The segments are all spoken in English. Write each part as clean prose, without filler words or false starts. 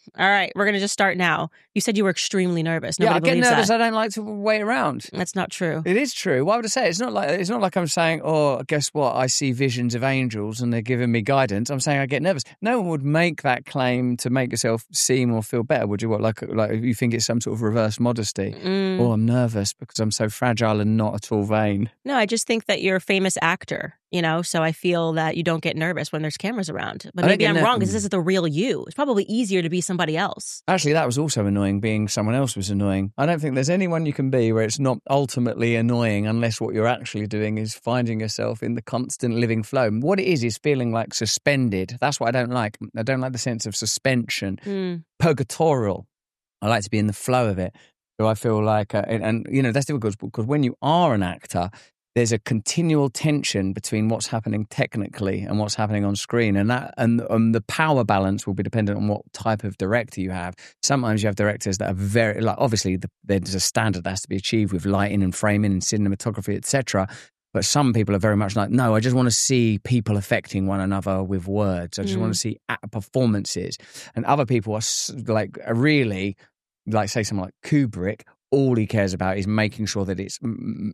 All right, we're going to just start now. You said you were extremely nervous. Nobody I get believes nervous. that. I don't like to wait around. That's not true. It is true. Why would I say it? It's not like I'm saying, oh, guess what? I see visions of angels and they're giving me guidance. I'm saying I get nervous. No one would make that claim to make yourself seem or feel better, would you? What, like you think it's some sort of reverse modesty? Oh, I'm nervous because I'm so fragile and not at all vain. No, I just think that you're a famous actor, so I feel that you don't get nervous when there's cameras around. But maybe I'm wrong because this is the real you. It's probably easier to be somebody else. Actually, that was also annoying. Being someone else was annoying. I don't think there's anyone you can be where it's not ultimately annoying unless what you're actually doing is finding yourself in the constant living flow. What it is feeling like suspended. That's what I don't like. I don't like the sense of suspension. Purgatorial. I like to be in the flow of it. So I feel like, that's difficult because when you are an actor, there's a continual tension between what's happening technically and what's happening on screen, and the power balance will be dependent on what type of director you have. Sometimes you have directors that are very obviously there's a standard that has to be achieved with lighting and framing and cinematography, etc. But some people are very much like, no, I just want to see people affecting one another with words. I just want to see performances. And other people are really like, say, someone like Kubrick. All he cares about is making sure that it's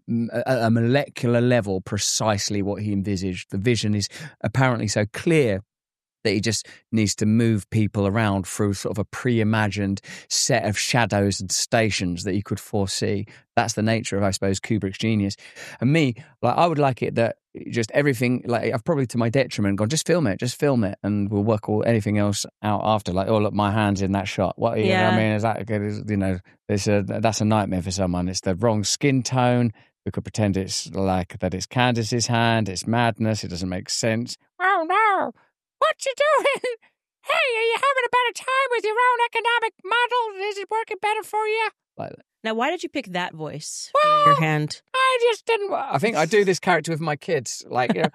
at a molecular level precisely what he envisaged. The vision is apparently so clear that he just needs to move people around through sort of a pre-imagined set of shadows and stations that you could foresee. That's the nature of, I suppose, Kubrick's genius. And me, I would like it that just everything, I've probably to my detriment gone, just film it, and we'll work anything else out after. Oh, look, my hand's in that shot. What? Yeah. I mean, is that good? That's a nightmare for someone. It's the wrong skin tone. We could pretend it's that it's Candace's hand. It's madness. It doesn't make sense. Oh no! What you doing? Hey, are you having a better time with your own economic model? Is it working better for you? Like that. Now, why did you pick that voice for your hand? I just didn't. I think I do this character with my kids. Well, come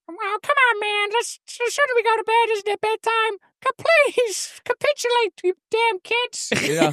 on, man. Shouldn't we go to bed? Isn't it bedtime? Please, capitulate, you damn kids.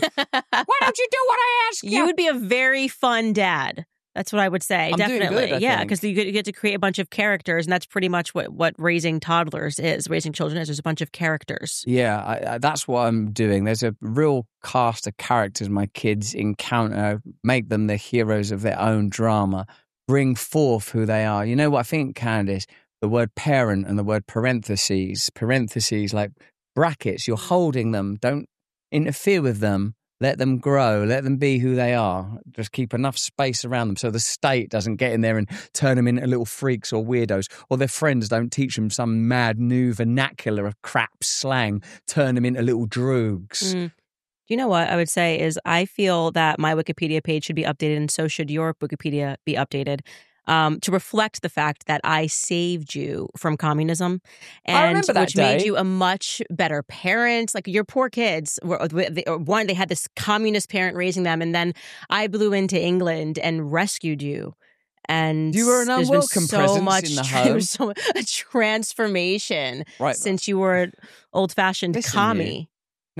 Why don't you do what I ask you? You would be a very fun dad. That's what I would say. I'm definitely. Good, yeah, because you get to create a bunch of characters, and that's pretty much what raising toddlers is, raising children is. There's a bunch of characters. Yeah, that's what I'm doing. There's a real cast of characters my kids encounter, make them the heroes of their own drama, bring forth who they are. You know what I think, Candace? The word parent and the word parentheses like brackets, you're holding them. Don't interfere with them. Let them grow. Let them be who they are. Just keep enough space around them so the state doesn't get in there and turn them into little freaks or weirdos, or their friends don't teach them some mad new vernacular of crap slang, turn them into little droogs. You know what I would say is I feel that my Wikipedia page should be updated, and so should your Wikipedia be updated. To reflect the fact that I saved you from communism, and which made you a much better parent. Like your poor kids they had this communist parent raising them, and then I blew into England and rescued you. And you were an unwelcome presence in the home. There was so much a transformation since you were an old-fashioned commie.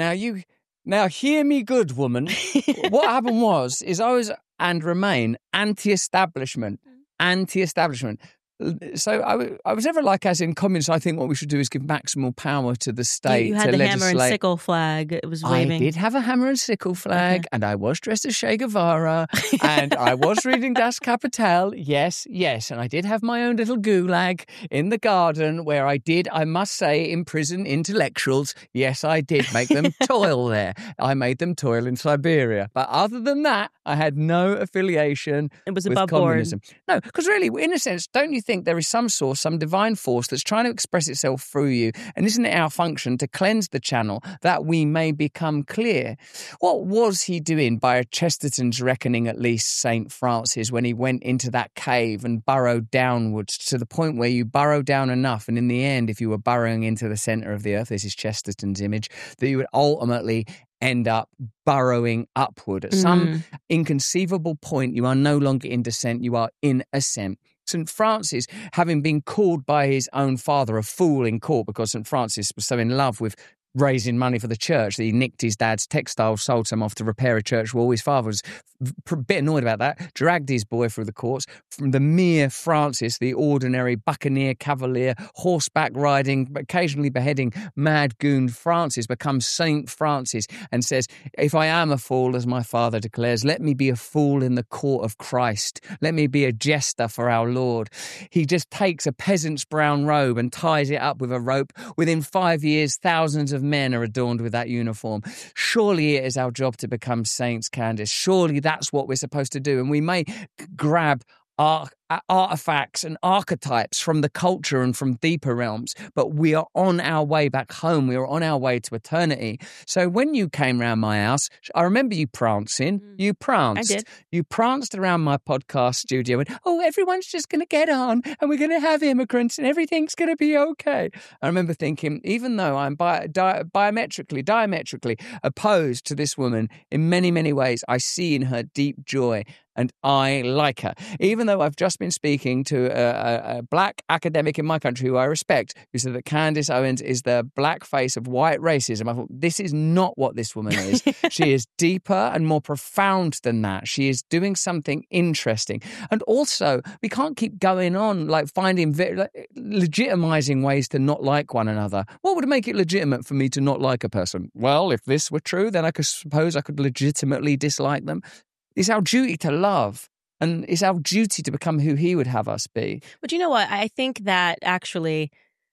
Now hear me, good woman. What happened is I was and remain anti-establishment. So I was ever as in communists, I think what we should do is give maximal power to the state. You had the hammer and sickle flag. It was waving. I did have a hammer and sickle flag, and I was dressed as Che Guevara, and I was reading Das Kapital. Yes. And I did have my own little gulag in the garden where I must say, imprison intellectuals. Yes, I did make them toil there. I made them toil in Siberia. But other than that, I had no affiliation with communism. Board. No, because really, in a sense, don't you think there is some source, some divine force that's trying to express itself through you? And isn't it our function to cleanse the channel that we may become clear? What was he doing by Chesterton's reckoning, at least St. Francis, when he went into that cave and burrowed downwards to the point where you burrow down enough, and in the end, if you were burrowing into the centre of the earth, this is Chesterton's image, that you would ultimately end up burrowing upward. At some inconceivable point, you are no longer in descent, you are in ascent. St. Francis, having been called by his own father a fool in court because St. Francis was so in love with raising money for the church, that he nicked his dad's textiles, sold some off to repair a church wall. His father was a bit annoyed about that, dragged his boy through the courts. From the mere Francis, the ordinary buccaneer, cavalier, horseback riding, occasionally beheading, mad goon Francis becomes Saint Francis and says, if I am a fool, as my father declares, let me be a fool in the court of Christ. Let me be a jester for our Lord. He just takes a peasant's brown robe and ties it up with a rope. Within 5 years, thousands of men are adorned with that uniform. Surely it is our job to become saints, Candace. Surely that's what we're supposed to do. And we may grab artifacts and archetypes from the culture and from deeper realms, but we are on our way back home. We are on our way to eternity. So when you came round my house, I remember you prancing. You pranced. I did. You pranced around my podcast studio and, oh, everyone's just going to get on and we're going to have immigrants and everything's going to be okay. I remember thinking, even though I'm diametrically opposed to this woman in many, many ways, I see in her deep joy and I like her. Even though I've just been speaking to a black academic in my country who I respect, who said that Candace Owens is the black face of white racism, I thought, this is not what this woman is. She is deeper and more profound than that. She is doing something interesting. And also, we can't keep going on like finding, legitimizing ways to not like one another. What would make it legitimate for me to not like a person? Well, if this were true, then I suppose I could legitimately dislike them. It's our duty to love, and it's our duty to become who he would have us be. But you know what? I think that actually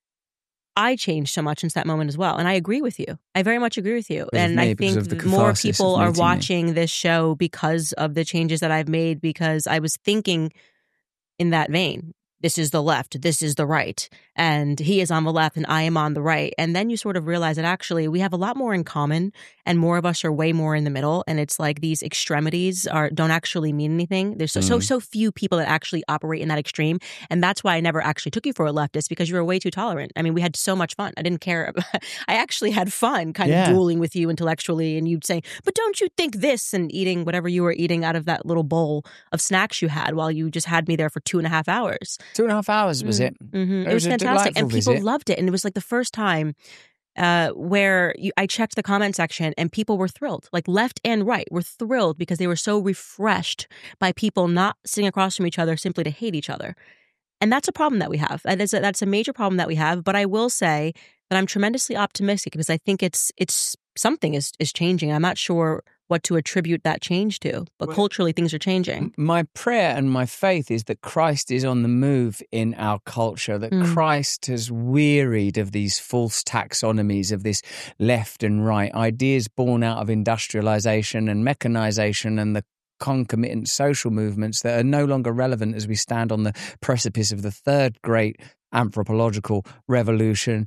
I changed so much since that moment as well. And I agree with you. I very much agree with you. And I think more people are watching this show because of the changes that I've made, because I was thinking in that vein. This is the left, this is the right, and he is on the left and I am on the right. And then you sort of realize that actually we have a lot more in common and more of us are way more in the middle. And it's like these extremities don't actually mean anything. There's so few people that actually operate in that extreme. And that's why I never actually took you for a leftist, because you were way too tolerant. I mean, we had so much fun. I didn't care. I actually had fun kind of dueling with you intellectually, and you'd say, but don't you think this, and eating whatever you were eating out of that little bowl of snacks you had while you just had me there for 2.5 hours. 2.5 hours was it? Mm-hmm. It was fantastic. And people loved it. And it was like the first time where I checked the comment section and people were thrilled, like left and right were thrilled because they were so refreshed by people not sitting across from each other simply to hate each other. And that's a problem that we have. That's a major problem that we have. But I will say that I'm tremendously optimistic because I think it's something is changing. I'm not sure what to attribute that change to, but culturally things are changing. My prayer and my faith is that Christ is on the move in our culture, that Christ has wearied of these false taxonomies of this left and right, ideas born out of industrialization and mechanization and the concomitant social movements that are no longer relevant as we stand on the precipice of the third great anthropological revolution.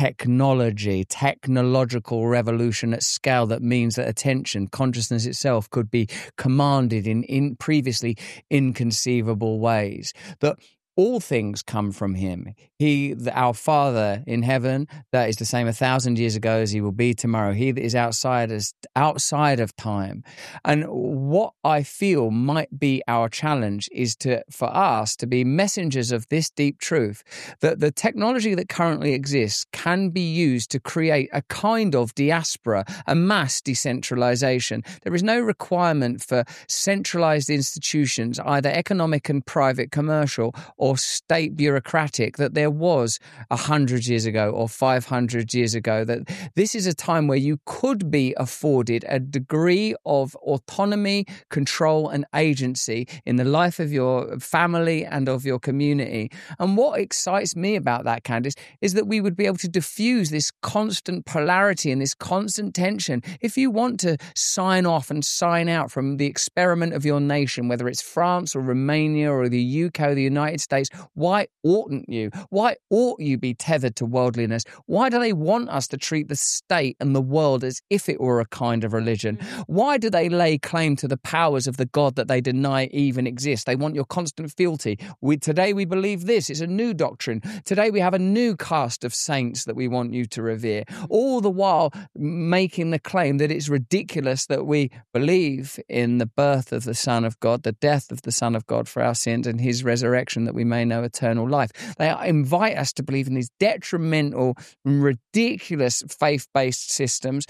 Technological revolution at scale that means that attention, consciousness itself could be commanded in previously inconceivable ways. That all things come from him. Our Father in heaven, that is the same 1,000 years ago as he will be tomorrow. He that is outside of time. And what I feel might be our challenge is for us to be messengers of this deep truth, that the technology that currently exists can be used to create a kind of diaspora, a mass decentralization. There is no requirement for centralized institutions, either economic and private commercial or state bureaucratic, that there was 100 years ago or 500 years ago. That this is a time where you could be afforded a degree of autonomy, control and agency in the life of your family and of your community. And what excites me about that, Candace, is that we would be able to diffuse this constant polarity and this constant tension. If you want to sign off and sign out from the experiment of your nation, whether it's France or Romania or the UK or the United States, why oughtn't you? Why ought you be tethered to worldliness? Why do they want us to treat the state and the world as if it were a kind of religion? Why do they lay claim to the powers of the God that they deny even exist? They want your constant fealty. Today we believe this. It's a new doctrine. Today we have a new caste of saints that we want you to revere. All the while making the claim that it's ridiculous that we believe in the birth of the Son of God, the death of the Son of God for our sins, and his resurrection, that we we may know eternal life. They invite us to believe in these detrimental, ridiculous faith-based systems.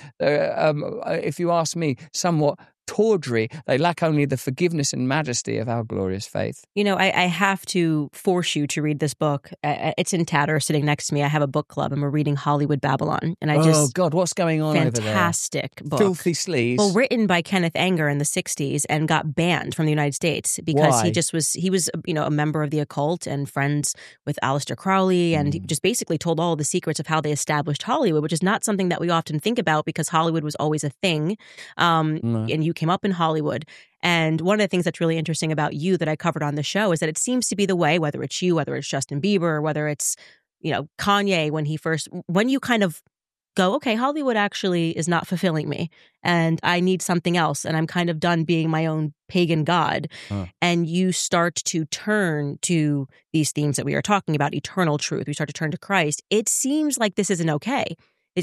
If you ask me, somewhat tawdry. They lack only the forgiveness and majesty of our glorious faith. You know, I have to force you to read this book. It's in tatter sitting next to me. I have a book club and we're reading Hollywood Babylon. And Oh, God, what's going on over there? Fantastic book. Filthy sleaze. Well, written by Kenneth Anger in the 60s and got banned from the United States because Why? he was a member of the occult and friends with Aleister Crowley, and he just basically told all the secrets of how they established Hollywood, which is not something that we often think about because Hollywood was always a thing. And you came up in Hollywood. And one of the things that's really interesting about you that I covered on the show is that it seems to be the way, whether it's you, whether it's Justin Bieber, or whether it's, Kanye, when you kind of go, okay, Hollywood actually is not fulfilling me and I need something else. And I'm kind of done being my own pagan god. And you start to turn to these themes that we are talking about, eternal truth. We start to turn to Christ. It seems like this isn't okay.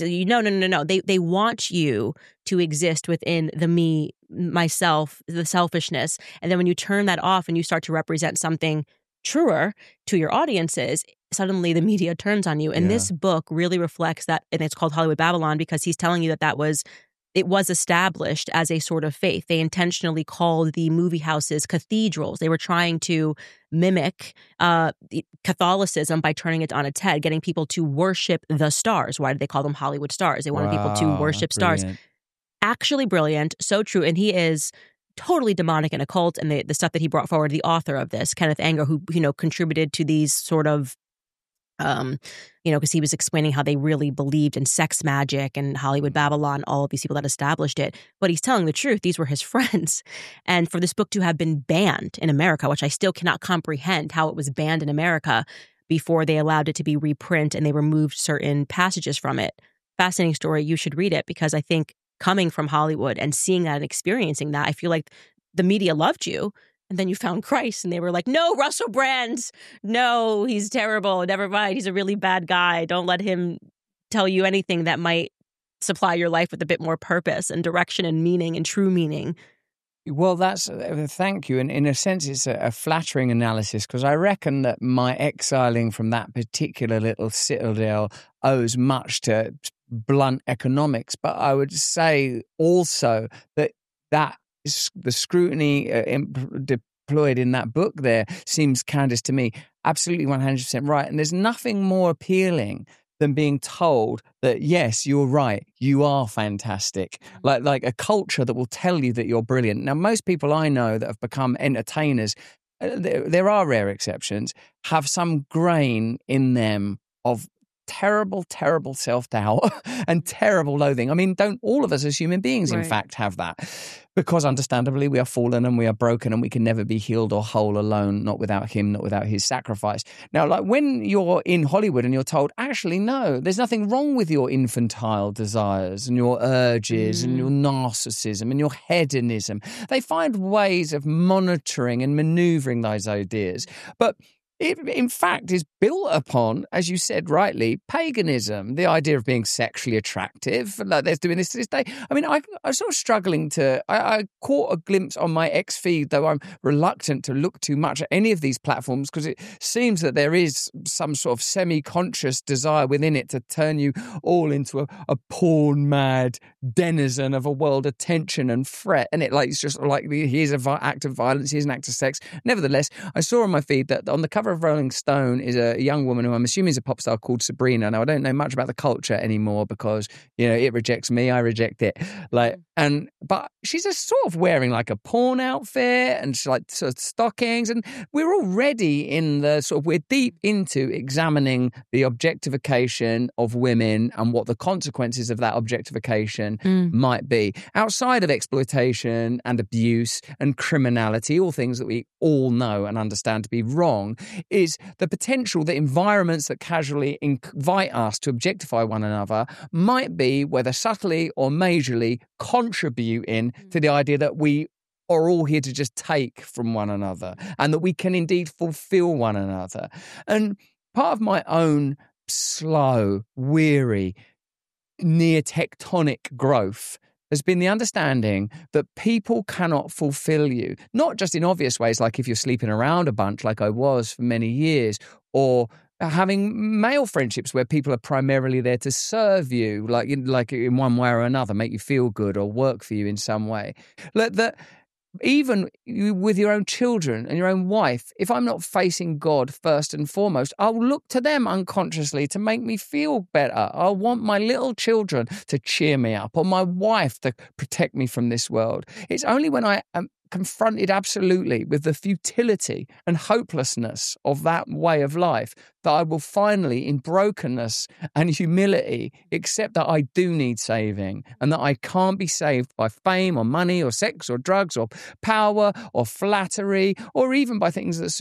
No. They want you to exist within the me, myself, the selfishness. And then when you turn that off and you start to represent something truer to your audiences, suddenly the media turns on you. And this book really reflects that. And it's called Hollywood Babylon because he's telling you that it was established as a sort of faith. They intentionally called the movie houses cathedrals. They were trying to mimic Catholicism by turning it on its head, getting people to worship the stars. Why did they call them Hollywood stars? They wanted people to worship stars. Actually brilliant, so true. And he is totally demonic and occult. And the stuff that he brought forward, the author of this, Kenneth Anger, who contributed to these sort of because he was explaining how they really believed in sex magic and Hollywood Babylon, all of these people that established it. But he's telling the truth. These were his friends. And for this book to have been banned in America, which I still cannot comprehend how it was banned in America before they allowed it to be reprint and they removed certain passages from it. Fascinating story. You should read it because I think coming from Hollywood and seeing that and experiencing that, I feel like the media loved you. And then you found Christ and they were like, no, Russell Brand, no, he's terrible. Never mind. He's a really bad guy. Don't let him tell you anything that might supply your life with a bit more purpose and direction and meaning and true meaning. Well, thank you. And in a sense, it's a flattering analysis because I reckon that my exiling from that particular little citadel owes much to blunt economics. But I would say also that the scrutiny deployed in that book there seems, Candace, to me, absolutely 100% right. And there's nothing more appealing than being told that, yes, you're right, you are fantastic. Like a culture that will tell you that you're brilliant. Now, most people I know that have become entertainers, there are rare exceptions, have some grain in them of terrible, terrible self-doubt and terrible loathing. I mean, don't all of us as human beings, in fact, have that? Because understandably, we are fallen and we are broken and we can never be healed or whole alone, not without him, not without his sacrifice. Now, like when you're in Hollywood and you're told, actually, no, there's nothing wrong with your infantile desires and your urges and your narcissism and your hedonism. They find ways of monitoring and maneuvering those ideas. But it, in fact, is built upon, as you said rightly, paganism, the idea of being sexually attractive. Like they're doing this to this day. I mean, I'm sort of struggling to... I caught a glimpse on my X feed, though I'm reluctant to look too much at any of these platforms because it seems that there is some sort of semi-conscious desire within it to turn you all into a porn-mad denizen of a world of tension and fret. And it's just like, here's an act of violence, here's an act of sex. Nevertheless, I saw on my feed that on the cover of Rolling Stone is a young woman who I'm assuming is a pop star called Sabrina. Now, I don't know much about the culture anymore because, it rejects me, I reject it. But she's just sort of wearing like a porn outfit and she's like sort of stockings. And we're already we're deep into examining the objectification of women and what the consequences of that objectification might be. Outside of exploitation and abuse and criminality, all things that we all know and understand to be wrong, is the potential that environments that casually invite us to objectify one another might be, whether subtly or majorly, contributing to the idea that we are all here to just take from one another and that we can indeed fulfill one another. And part of my own slow, weary, near tectonic growth has been the understanding that people cannot fulfill you, not just in obvious ways, like if you're sleeping around a bunch like I was for many years, or having male friendships where people are primarily there to serve you, like in one way or another, make you feel good or work for you in some way. That even with your own children and your own wife, if I'm not facing God first and foremost, I'll look to them unconsciously to make me feel better. I'll want my little children to cheer me up, or my wife to protect me from this world. It's only when I am confronted absolutely with the futility and hopelessness of that way of life that I will finally, in brokenness and humility, accept that I do need saving, and that I can't be saved by fame or money or sex or drugs or power or flattery, or even by things that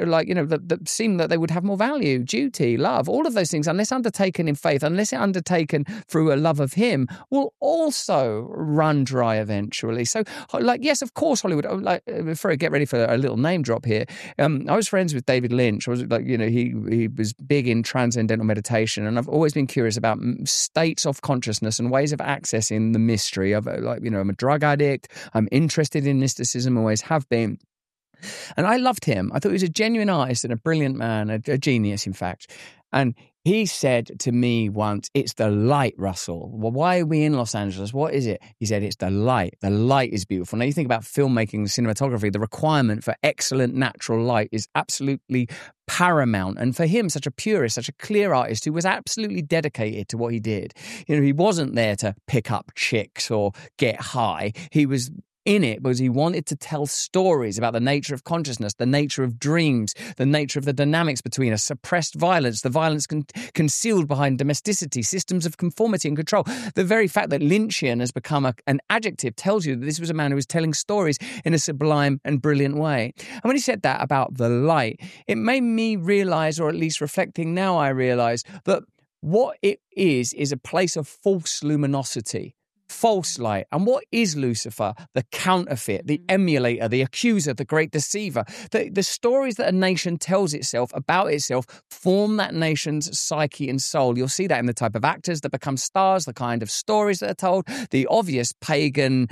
that seem that they would have more value, duty, love, all of those things, unless undertaken in faith, unless undertaken through a love of Him, will also run dry eventually. So, yes, of course, Hollywood. Before I get ready for a little name drop here, I was friends with David Lynch. I was he was big in transcendental meditation, and I've always been curious about states of consciousness and ways of accessing the mystery of I'm a drug addict. I'm interested in mysticism, always have been. And I loved him. I thought he was a genuine artist and a brilliant man, a genius, in fact. And he said to me once, "It's the light, Russell. Well, why are we in Los Angeles? What is it?" He said, "It's the light. The light is beautiful." Now, you think about filmmaking, cinematography, the requirement for excellent natural light is absolutely paramount. And for him, such a purist, such a clear artist who was absolutely dedicated to what he did. He wasn't there to pick up chicks or get high. He was in it because he wanted to tell stories about the nature of consciousness, the nature of dreams, the nature of the dynamics between us, suppressed violence, the violence concealed behind domesticity, systems of conformity and control. The very fact that Lynchian has become an adjective tells you that this was a man who was telling stories in a sublime and brilliant way. And when he said that about the light, it made me realize, or at least reflecting now I realize, that what it is a place of false luminosity. False light. And what is Lucifer? The counterfeit, the emulator, the accuser, the great deceiver. The stories that a nation tells itself about itself form that nation's psyche and soul. You'll see that in the type of actors that become stars, the kind of stories that are told, the obvious pagan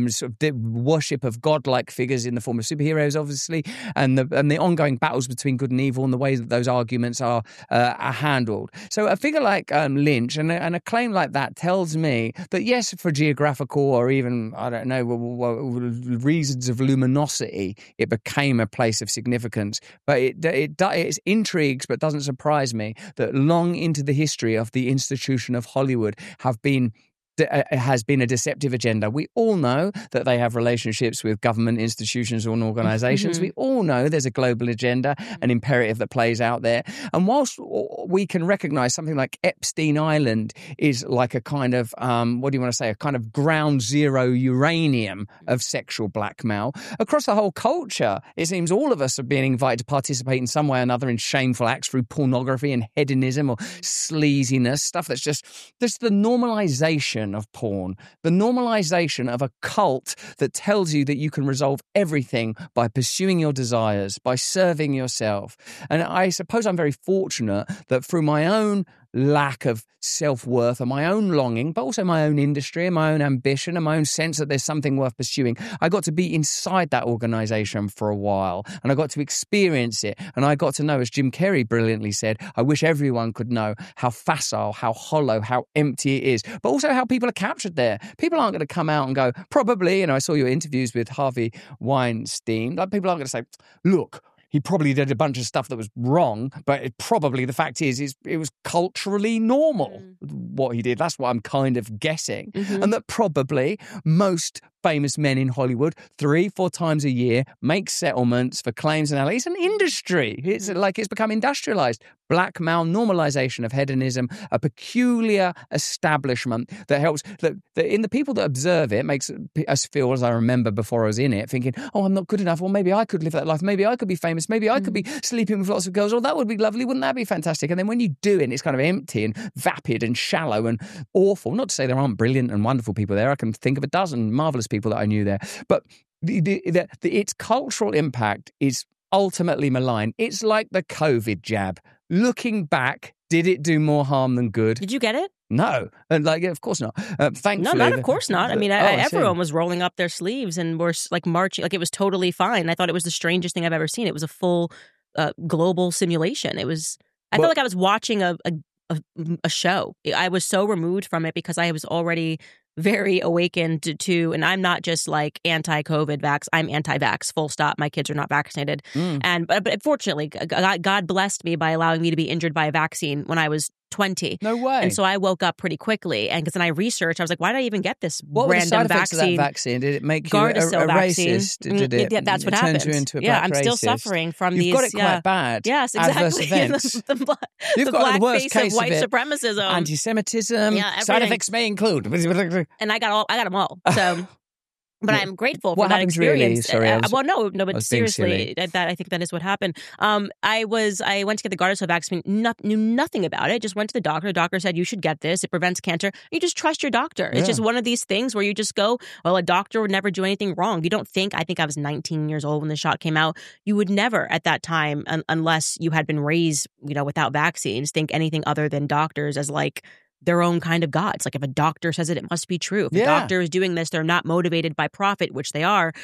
worship of godlike figures in the form of superheroes, obviously, and the ongoing battles between good and evil and the ways that those arguments are handled. So a figure like Lynch and a claim like that tells me that, yes, for geographical or even, I don't know, reasons of luminosity, it became a place of significance. But it intrigues, but doesn't surprise me, that long into the history of the institution of Hollywood has been a deceptive agenda. We all know that they have relationships with government institutions and organizations. We all know there's a global agenda, an imperative that plays out there. And whilst we can recognize something like Epstein Island is like a kind of, a kind of ground zero uranium of sexual blackmail, across the whole culture, it seems all of us are being invited to participate in some way or another in shameful acts through pornography and hedonism or sleaziness, stuff that's just the normalization of porn, the normalization of a cult that tells you that you can resolve everything by pursuing your desires, by serving yourself. And I suppose I'm very fortunate that through my own lack of self-worth and my own longing, but also my own industry and my own ambition and my own sense that there's something worth pursuing, I got to be inside that organization for a while, and I got to experience it, and I got to know, as Jim Carrey brilliantly said, I wish everyone could know how facile, how hollow, how empty it is, but also how people are captured there. People aren't going to come out and go, probably, I saw your interviews with Harvey Weinstein, like people aren't going to say, look, he probably did a bunch of stuff that was wrong, but the fact is it was culturally normal what he did. That's what I'm kind of guessing. And that probably most famous men in Hollywood 3-4 times a year make settlements for claims and allegations. It's an industry. It's like it's become industrialized. Blackmail, normalization of hedonism, a peculiar establishment that helps, that in the people that observe it, makes us feel, as I remember before I was in it, thinking, oh, I'm not good enough, or maybe I could live that life, maybe I could be famous, maybe I could be sleeping with lots of girls, oh, that would be lovely, wouldn't that be fantastic? And then when you do it, it's kind of empty and vapid and shallow and awful. Not to say there aren't brilliant and wonderful people there. I can think of a dozen marvelous people that I knew there. But its cultural impact is ultimately malign. It's like the COVID jab. Looking back, did it do more harm than good? Did you get it? No, and like, yeah, of course not. Thankfully, No, not of course not. I mean, I see. everyone was rolling up their sleeves and were like marching, like it was totally fine. I thought it was the strangest thing I've ever seen. It was a full global simulation. It was. I felt like I was watching a show. I was so removed from it because I was already very awakened to, and I'm not just like anti-COVID vax. I'm anti-vax. Full stop. My kids are not vaccinated, but fortunately, God blessed me by allowing me to be injured by a vaccine when I was 20. No way. And so I woke up pretty quickly, and because then I researched, I was like, why did I even get this what random were the side effects vaccine? Of that vaccine? Did it make you a vaccine. racist? Did it? Yeah, that's what turn happened. you into a yeah, black I'm still racist? suffering from You've these. got it quite bad. Yes, Adverse exactly. events. the got black the worst face case of white it. supremacism, Anti-Semitism. Yeah, side effects may include. And I got them all. So. But I'm grateful for what that happened experience. Really? Sorry, but seriously, I think that is what happened. I went to get the Gardasil vaccine, knew nothing about it. Just went to the doctor. The doctor said, you should get this. It prevents cancer. You just trust your doctor. It's just one of these things where you just go, well, a doctor would never do anything wrong. You don't think, I think I was 19 years old when the shot came out. You would never at that time, unless you had been raised, without vaccines, think anything other than doctors as like their own kind of gods. Like if a doctor says it, it must be true. If a doctor is doing this, they're not motivated by profit, which they are,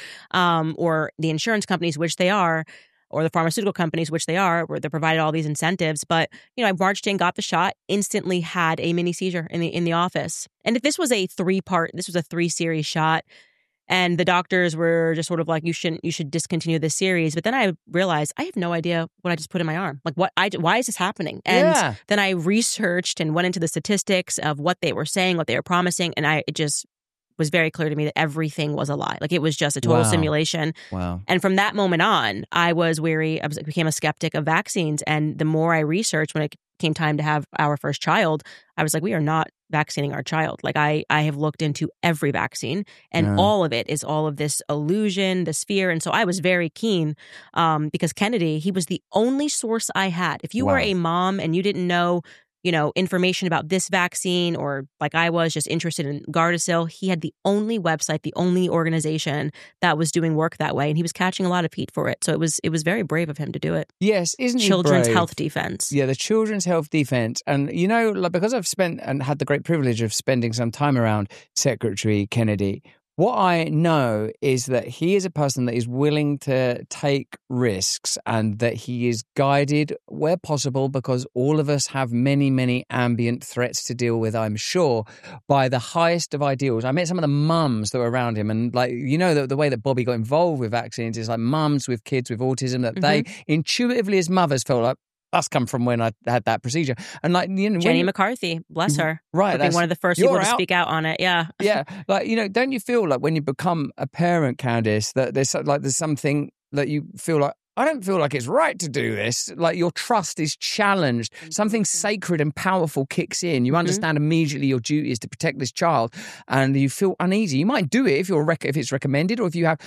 or the insurance companies, which they are, or the pharmaceutical companies, which they are, where they provided all these incentives. But, I marched in, got the shot, instantly had a mini seizure in the office. And if this was a 3-series shot, and the doctors were just sort of like, you should discontinue this series. But then I realized I have no idea what I just put in my arm. Like why is this happening? And then I researched and went into the statistics of what they were saying, what they were promising. And it just was very clear to me that everything was a lie. Like it was just a total simulation. Wow. And from that moment on, I was weary. I became a skeptic of vaccines. And the more I researched, when it came time to have our first child, I was like, we are not vaccinating our child. Like I have looked into every vaccine, and all of it is all of this illusion, this fear. And so I was very keen because Kennedy, he was the only source I had. If you were a mom and you didn't know, information about this vaccine, or like I was just interested in Gardasil, he had the only website, the only organization that was doing work that way. And he was catching a lot of heat for it. So it was very brave of him to do it. Yes, isn't he Children's brave? Health Defense. Yeah, the Children's Health Defense. And, because I've spent and had the great privilege of spending some time around Secretary Kennedy, what I know is that he is a person that is willing to take risks, and that he is guided where possible, because all of us have many, many ambient threats to deal with, I'm sure, by the highest of ideals. I met some of the mums that were around him, and the way that Bobby got involved with vaccines is like mums with kids with autism, that they intuitively as mothers felt like, that's come from when I had that procedure. And Jenny McCarthy, bless her. Right. Being one of the first people to speak out on it. Yeah. Yeah. Don't you feel like when you become a parent, Candice, that there's something that you feel like, I don't feel like it's right to do this. Like your trust is challenged. Something sacred and powerful kicks in. You understand immediately your duty is to protect this child, and you feel uneasy. You might do it if if it's recommended, or if you have,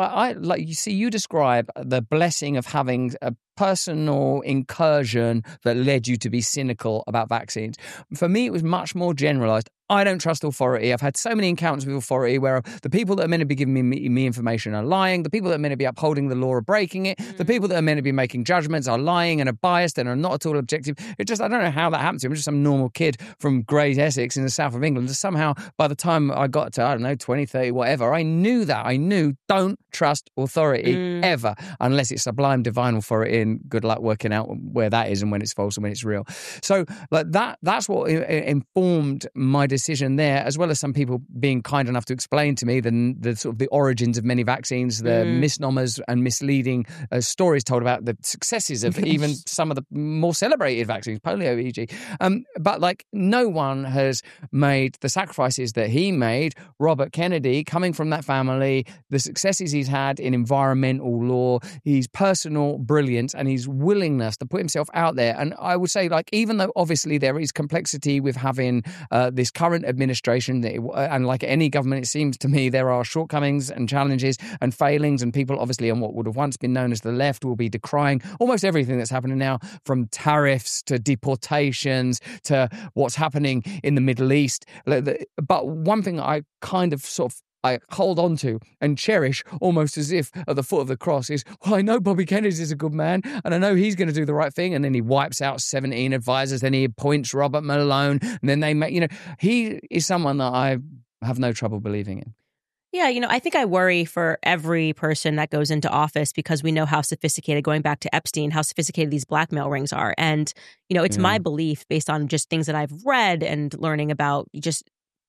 you describe the blessing of having a personal incursion that led you to be cynical about vaccines. For me, it was much more generalized. I don't trust authority. I've had so many encounters with authority where the people that are meant to be giving me information are lying. The people that are meant to be upholding the law are breaking it. The people that are meant to be making judgments are lying and are biased and are not at all objective. I don't know how that happened to me. I'm just some normal kid from Grays, Essex in the south of England. Somehow, by the time I got to, 20, 30, whatever, I knew that. I knew don't trust authority ever, unless it's sublime divine authority, and good luck working out where that is and when it's false and when it's real. So that's what informed my decision there, as well as some people being kind enough to explain to me the sort of the origins of many vaccines, the misnomers and misleading stories told about the successes of even some of the more celebrated vaccines, polio, e.g. But no one has made the sacrifices that he made. Robert Kennedy, coming from that family, the successes he's had in environmental law, his personal brilliance, and his willingness to put himself out there. And I would say, even though obviously there is complexity with having this current administration, and like any government, it seems to me there are shortcomings and challenges and failings, and people obviously on what would have once been known as the left will be decrying almost everything that's happening now, from tariffs to deportations to what's happening in the Middle East. But one thing I kind of sort of I hold on to and cherish almost as if at the foot of the cross is, well, I know Bobby Kennedy is a good man and I know he's going to do the right thing. And then he wipes out 17 advisors, then he appoints Robert Malone, and then they make, he is someone that I have no trouble believing in. Yeah, I think I worry for every person that goes into office because we know how sophisticated, going back to Epstein, how sophisticated these blackmail rings are. And, it's my belief based on just things that I've read and learning about just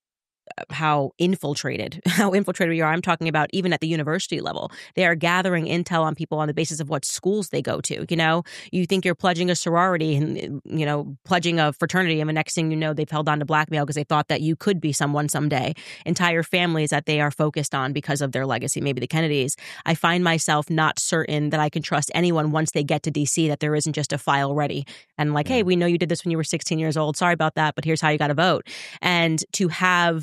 how infiltrated we are. I'm talking about even at the university level. They are gathering intel on people on the basis of what schools they go to. You think you're pledging a sorority and, pledging a fraternity, and the next thing you know, they've held on to blackmail because they thought that you could be someone someday. Entire families that they are focused on because of their legacy, maybe the Kennedys. I find myself not certain that I can trust anyone once they get to DC, that there isn't just a file ready and hey, we know you did this when you were 16 years old. Sorry about that, but here's how you got to vote. And to have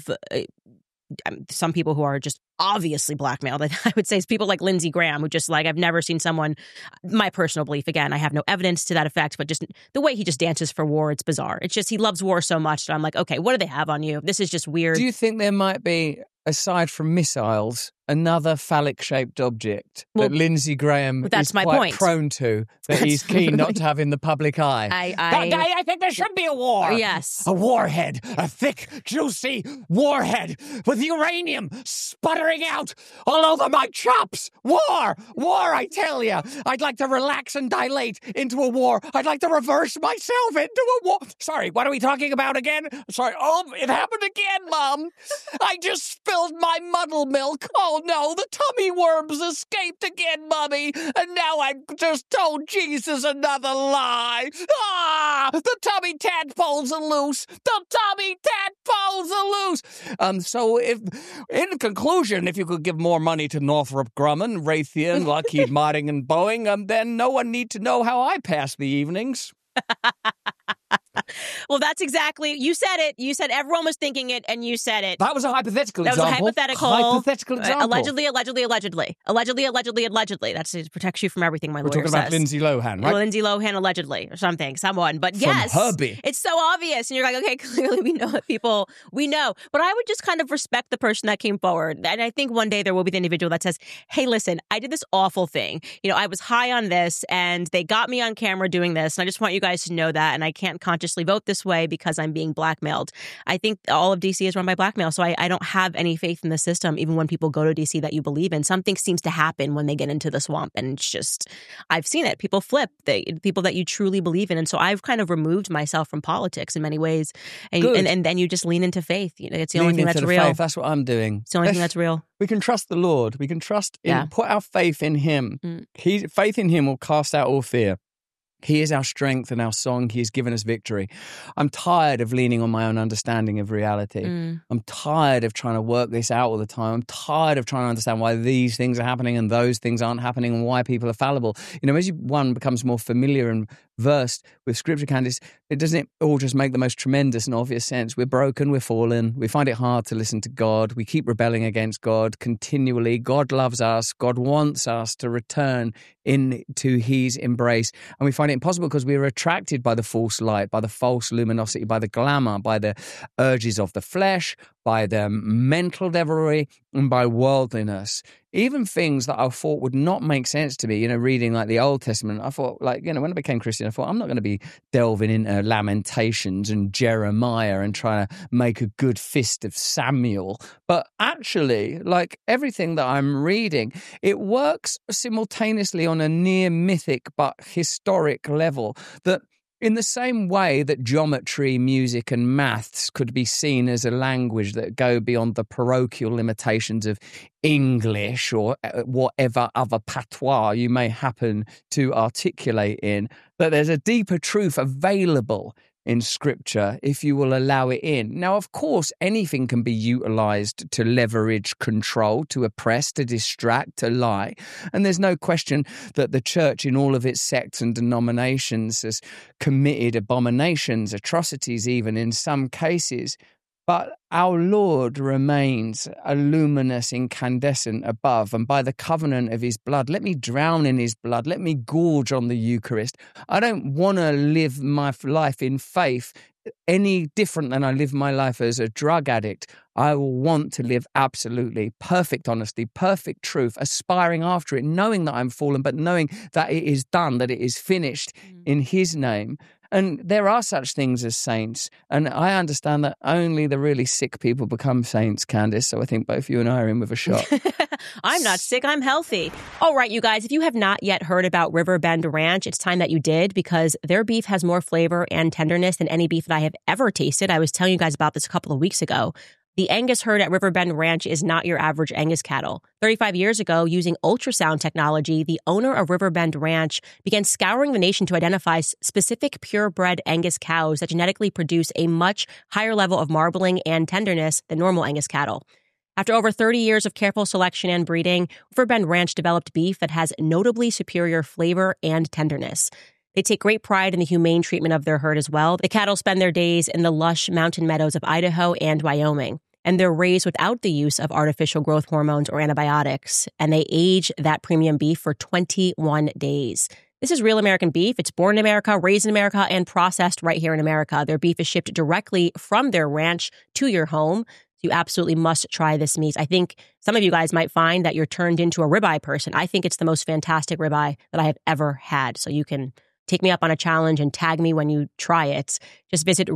some people who are just obviously blackmailed, I would say, is people like Lindsey Graham, who just I've never seen someone, my personal belief, again, I have no evidence to that effect, but just the way he just dances for war, it's bizarre. It's just, he loves war so much that I'm okay, what do they have on you? This is just weird. Do you think there might be, aside from missiles, another phallic-shaped object that Lindsey Graham is quite prone to, that he's keen not to have in the public eye? I think there should be a war. Yes. A warhead. A thick, juicy warhead with uranium sputtering out all over my chops. War, I tell you. I'd like to relax and dilate into a war. I'd like to reverse myself into a war. Sorry, what are we talking about again? Sorry, it happened again, Mom. I just spilled my muddle milk. Oh, no, the tummy worms escaped again, Mummy, and now I've just told Jesus another lie. The tummy tadpoles are loose. The tummy tadpoles are loose. So if, in conclusion, if you could give more money to Northrop Grumman, Raytheon, Lockheed Martin, and Boeing, then no one need to know how I pass the evenings. Well, that's exactly, you said it. You said everyone was thinking it, and you said it. That was a hypothetical example. That was a hypothetical example. Allegedly. That's it protects you from everything, my lawyer says. We're talking about Lindsay Lohan, right? Lindsay Lohan, allegedly, or someone. But from yes, Herbie. It's so obvious. And you're okay, clearly we know that people, we know. But I would just kind of respect the person that came forward. And I think one day there will be the individual that says, hey, listen, I did this awful thing. I was high on this, and they got me on camera doing this. And I just want you guys to know that. And I can't consciously vote this way because I'm being blackmailed. I think all of DC is run by blackmail. So I don't have any faith in the system, even when people go to DC that you believe in. Something seems to happen when they get into the swamp. And it's just, I've seen it. People flip, people that you truly believe in. And so I've kind of removed myself from politics in many ways. And then you just lean into faith. It's the only thing that's real. Faith. That's what I'm doing. It's the only thing that's real. We can trust the Lord. We can trust in, put our faith in Him. Faith in Him will cast out all fear. He is our strength and our song. He has given us victory. I'm tired of leaning on my own understanding of reality. I'm tired of trying to work this out all the time. I'm tired of trying to understand why these things are happening and those things aren't happening and why people are fallible. As one becomes more familiar and versed with Scripture, Candice, it doesn't all just make the most tremendous and obvious sense. We're broken, we're fallen, we find it hard to listen to God, we keep rebelling against God continually. God loves us, God wants us to return into His embrace, and we find it impossible because we are attracted by the false light, by the false luminosity, by the glamour, by the urges of the flesh, by the mental devilry, and by worldliness. Even things that I thought would not make sense to me, reading the Old Testament, I thought, when I became Christian, I thought, I'm not going to be delving into Lamentations and Jeremiah and trying to make a good fist of Samuel. But actually, everything that I'm reading, it works simultaneously on a near mythic but historic level, that in the same way that geometry, music, and maths could be seen as a language that go beyond the parochial limitations of English or whatever other patois you may happen to articulate in, that there's a deeper truth available in Scripture if you will allow it in. Now, of course, anything can be utilized to leverage control, to oppress, to distract, to lie. And there's no question that the church in all of its sects and denominations has committed abominations, atrocities even in some cases. But our Lord remains a luminous incandescent above, and by the covenant of His blood, let me drown in His blood, let me gorge on the Eucharist. I don't want to live my life in faith any different than I live my life as a drug addict. I will want to live absolutely perfect honesty, perfect truth, aspiring after it, knowing that I'm fallen, but knowing that it is done, that it is finished in his name. And there are such things as saints. And I understand that only the really sick people become saints, Candace. So I think both you and I are in with a shot. I'm not sick. I'm healthy. All right, you guys, if you have not yet heard about Riverbend Ranch, it's time that you did, because their beef has more flavor and tenderness than any beef that I have ever tasted. I was telling you guys about this a couple of weeks ago. The Angus herd at Riverbend Ranch is not your average Angus cattle. 35 years ago, using ultrasound technology, the owner of Riverbend Ranch began scouring the nation to identify specific purebred Angus cows that genetically produce a much higher level of marbling and tenderness than normal Angus cattle. After over 30 years of careful selection and breeding, Riverbend Ranch developed beef that has notably superior flavor and tenderness. They take great pride in the humane treatment of their herd as well. The cattle spend their days in the lush mountain meadows of Idaho and Wyoming, and they're raised without the use of artificial growth hormones or antibiotics, and they age that premium beef for 21 days. This is real American beef. It's born in America, raised in America, and processed right here in America. Their beef is shipped directly from their ranch to your home. You absolutely must try this meat. I think some of you guys might find that you're turned into a ribeye person. I think it's the most fantastic ribeye that I have ever had. So you can take me up on a challenge and tag me when you try it. Just visit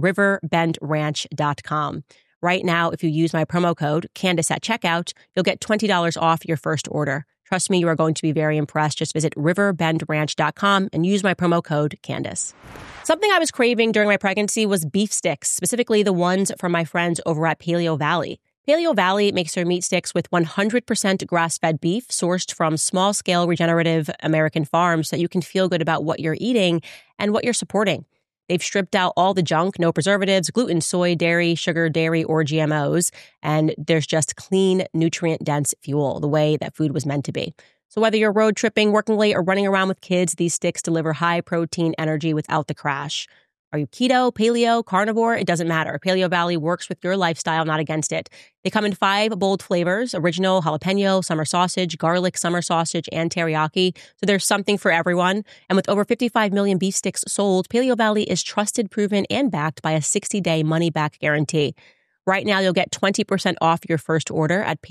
riverbendranch.com. Right now, if you use my promo code, Candace at checkout, you'll get $20 off your first order. Trust me, you are going to be very impressed. Just visit riverbendranch.com and use my promo code, Candace. Something I was craving during my pregnancy was beef sticks, specifically the ones from my friends over at Paleo Valley. Paleo Valley makes their meat sticks with 100% grass-fed beef sourced from small-scale regenerative American farms so that you can feel good about what you're eating and what you're supporting. They've stripped out all the junk, no preservatives, gluten, soy, dairy, sugar, dairy, or GMOs, and there's just clean, nutrient-dense fuel, the way that food was meant to be. So whether you're road tripping, working late, or running around with kids, these sticks deliver high-protein energy without the crash. Are you keto, paleo, carnivore? It doesn't matter. Paleo Valley works with your lifestyle, not against it. They come in 5 bold flavors: original, jalapeno, summer sausage, garlic, summer sausage, and teriyaki. So there's something for everyone. And with over 55 million beef sticks sold, Paleo Valley is trusted, proven, and backed by a 60-day money-back guarantee. Right now, you'll get 20% off your first order at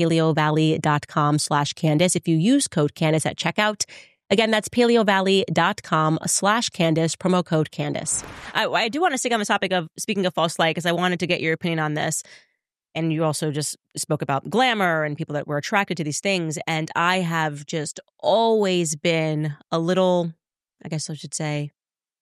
paleovalley.com/Candace if you use code Candace at checkout. Again, that's paleovalley.com/Candace, promo code Candace. I do want to stick on the topic of, speaking of false light, because I wanted to get your opinion on this. And you also just spoke about glamour and people that were attracted to these things. And I have just always been a little, I guess I should say,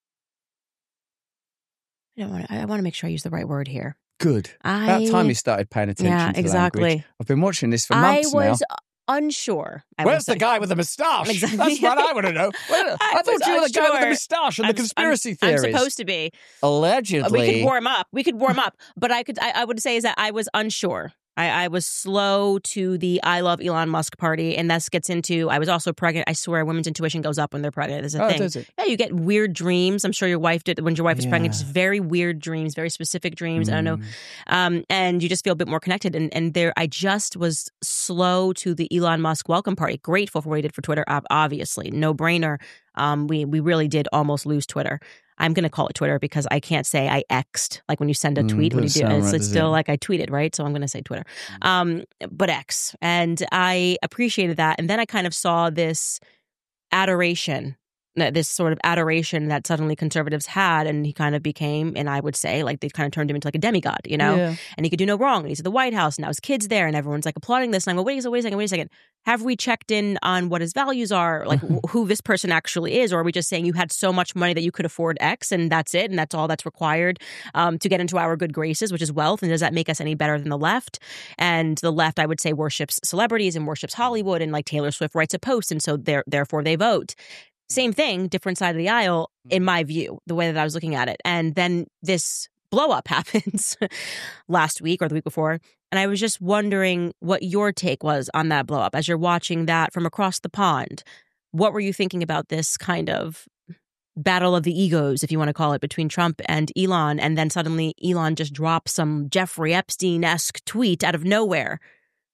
I want to make sure I use the right word here. Good. About time you started paying attention to exactly. language. I've been watching this for months now. I was unsure. Where's the guy with the moustache? Exactly. That's what I want to know. I thought you were the guy with the moustache and the conspiracy theories. I'm supposed to be. Allegedly. We could warm up. But I would say is that I was unsure. I was slow to the I love Elon Musk party, and this gets into, I was also pregnant. I swear women's intuition goes up when they're pregnant. There's a thing. Does it? Yeah, you get weird dreams. I'm sure your wife did when your wife was pregnant. Just very weird dreams, very specific dreams. I don't know. And you just feel a bit more connected. And there, I just was slow to the Elon Musk welcome party. Grateful for what he did for Twitter, obviously. No brainer. We really did almost lose Twitter. I'm going to call it Twitter because I can't say I X'd, like when you send a tweet, when you do it, it's still like I tweeted, right? So I'm going to say Twitter. But X. And I appreciated that. And then I kind of saw this adoration, this sort of adoration that suddenly conservatives had, and he kind of became, and I would say, like they kind of turned him into like a demigod, you know? Yeah. And he could do no wrong. And he's at the White House, and now his kid's there, and everyone's like applauding this. And I go, wait a second. Have we checked in on what his values are? Like who this person actually is? Or are we just saying you had so much money that you could afford X and that's it? And that's all that's required to get into our good graces, which is wealth. And does that make us any better than the left? And the left, I would say, worships celebrities and worships Hollywood, and like Taylor Swift writes a post. And so therefore they vote. Same thing, different side of the aisle, in my view, the way that I was looking at it. And then this blow up happens last week or the week before. And I was just wondering what your take was on that blow up as you're watching that from across the pond. What were you thinking about this kind of battle of the egos, if you want to call it, between Trump and Elon? And then suddenly Elon just drops some Jeffrey Epstein-esque tweet out of nowhere.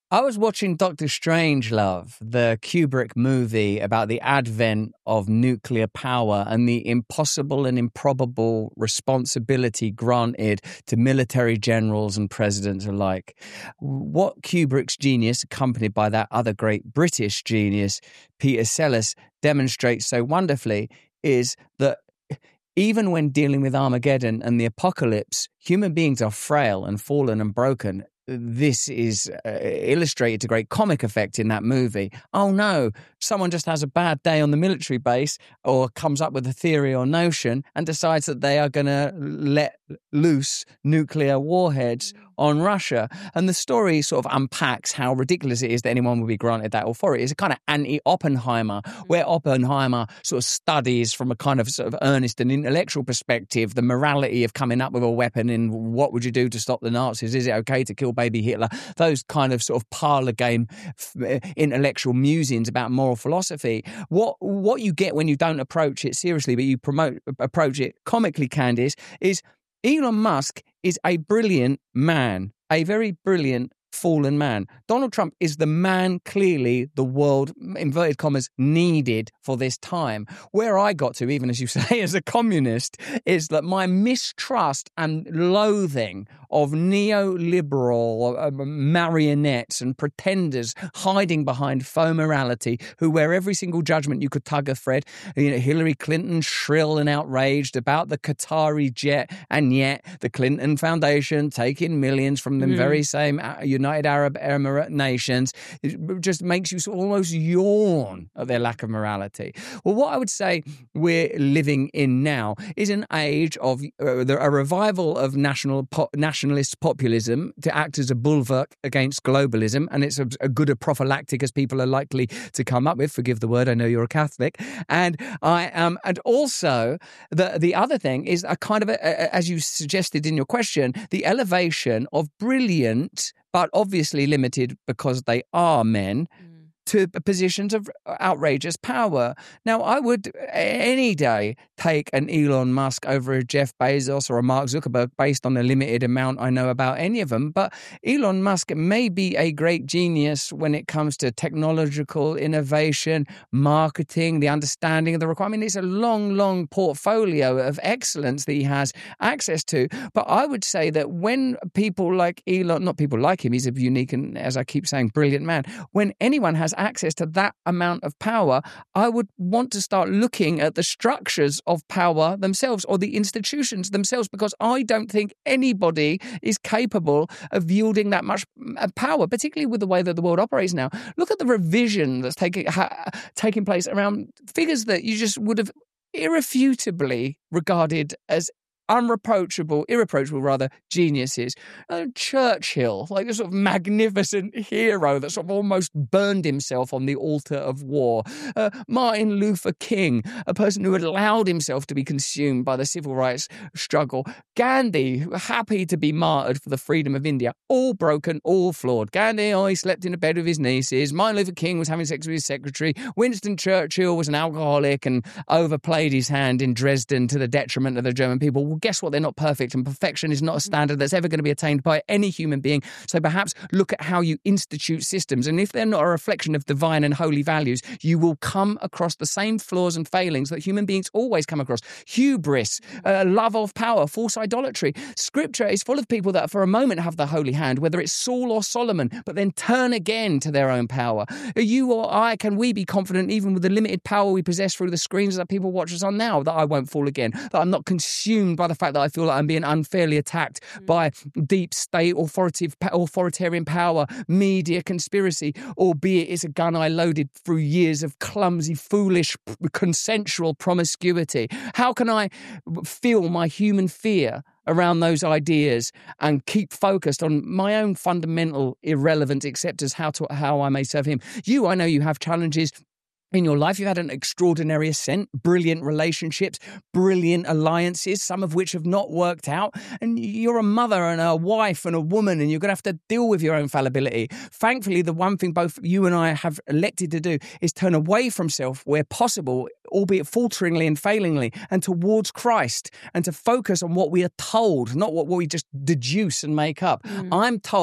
I was watching Dr. Strangelove, the Kubrick movie about the advent of nuclear power and the impossible and improbable responsibility granted to military generals and presidents alike. What Kubrick's genius, accompanied by that other great British genius, Peter Sellers, demonstrates so wonderfully is that even when dealing with Armageddon and the apocalypse, human beings are frail and fallen and broken. This is illustrated to great comic effect in that movie. Oh no, someone just has a bad day on the military base or comes up with a theory or notion and decides that they are going to let loose nuclear warheads on Russia. And the story sort of unpacks how ridiculous it is that anyone would be granted that authority. It's a kind of anti-Oppenheimer, where Oppenheimer sort of studies from a kind of sort of earnest and intellectual perspective the morality of coming up with a weapon and what would you do to stop the Nazis? Is it okay to kill baby Hitler? Those kind of sort of parlor game intellectual musings about moral philosophy. What you get when you don't approach it seriously, but you approach it comically, Candice, is Elon Musk is a brilliant man, a very brilliant fallen man. Donald Trump is the man clearly the world, inverted commas, needed for this time. Where I got to, even as you say, as a communist, is that my mistrust and loathing of neoliberal marionettes and pretenders hiding behind faux morality, who wear every single judgment you could tug a thread. You know, Hillary Clinton shrill and outraged about the Qatari jet, and yet the Clinton Foundation taking millions from the very same United Arab Emirates nations. It just makes you almost yawn at their lack of morality. Well, what I would say we're living in now is an age of a revival of nationalist populism to act as a bulwark against globalism, and it's a good a prophylactic as people are likely to come up with. Forgive the word, I know you're a Catholic. And and also the other thing is a kind of as you suggested in your question, the elevation of brilliant but obviously limited because they are men, to positions of outrageous power. Now, I would any day take an Elon Musk over a Jeff Bezos or a Mark Zuckerberg based on the limited amount I know about any of them. But Elon Musk may be a great genius when it comes to technological innovation, marketing, the understanding of the requirement. I mean, it's a long, long portfolio of excellence that he has access to. But I would say that when people like Elon, not people like him, he's a unique and, as I keep saying, brilliant man. When anyone has access to that amount of power, I would want to start looking at the structures of power themselves or the institutions themselves, because I don't think anybody is capable of wielding that much power, particularly with the way that the world operates now. Look at the revision that's taking place around figures that you just would have irrefutably regarded as irreproachable geniuses. Churchill, like a sort of magnificent hero that sort of almost burned himself on the altar of war. Martin Luther King, a person who had allowed himself to be consumed by the civil rights struggle. Gandhi, happy to be martyred for the freedom of India. All broken, all flawed. Gandhi, he slept in a bed with his nieces. Martin Luther King was having sex with his secretary. Winston Churchill was an alcoholic and overplayed his hand in Dresden to the detriment of the German people. Well, guess what? They're not perfect, and perfection is not a standard that's ever going to be attained by any human being. So perhaps look at how you institute systems, and if they're not a reflection of divine and holy values, you will come across the same flaws and failings that human beings always come across. Hubris, love of power, false idolatry. Scripture is full of people that for a moment have the holy hand, whether it's Saul or Solomon, but then turn again to their own power. You or I, can we be confident, even with the limited power we possess through the screens that people watch us on now, that I won't fall again, that I'm not consumed by the fact that I feel like I'm being unfairly attacked by deep state authoritarian power, media conspiracy, albeit it's a gun I loaded through years of clumsy, foolish, consensual promiscuity? How can I feel my human fear around those ideas and keep focused on my own fundamental irrelevance, except as how I may serve him? I know you have challenges in your life. You've had an extraordinary ascent, brilliant relationships, brilliant alliances, some of which have not worked out. And you're a mother and a wife and a woman, and you're going to have to deal with your own fallibility. Thankfully, the one thing both you and I have elected to do is turn away from self where possible, albeit falteringly and failingly, and towards Christ, and to focus on what we are told, not what we just deduce and make up. I'm told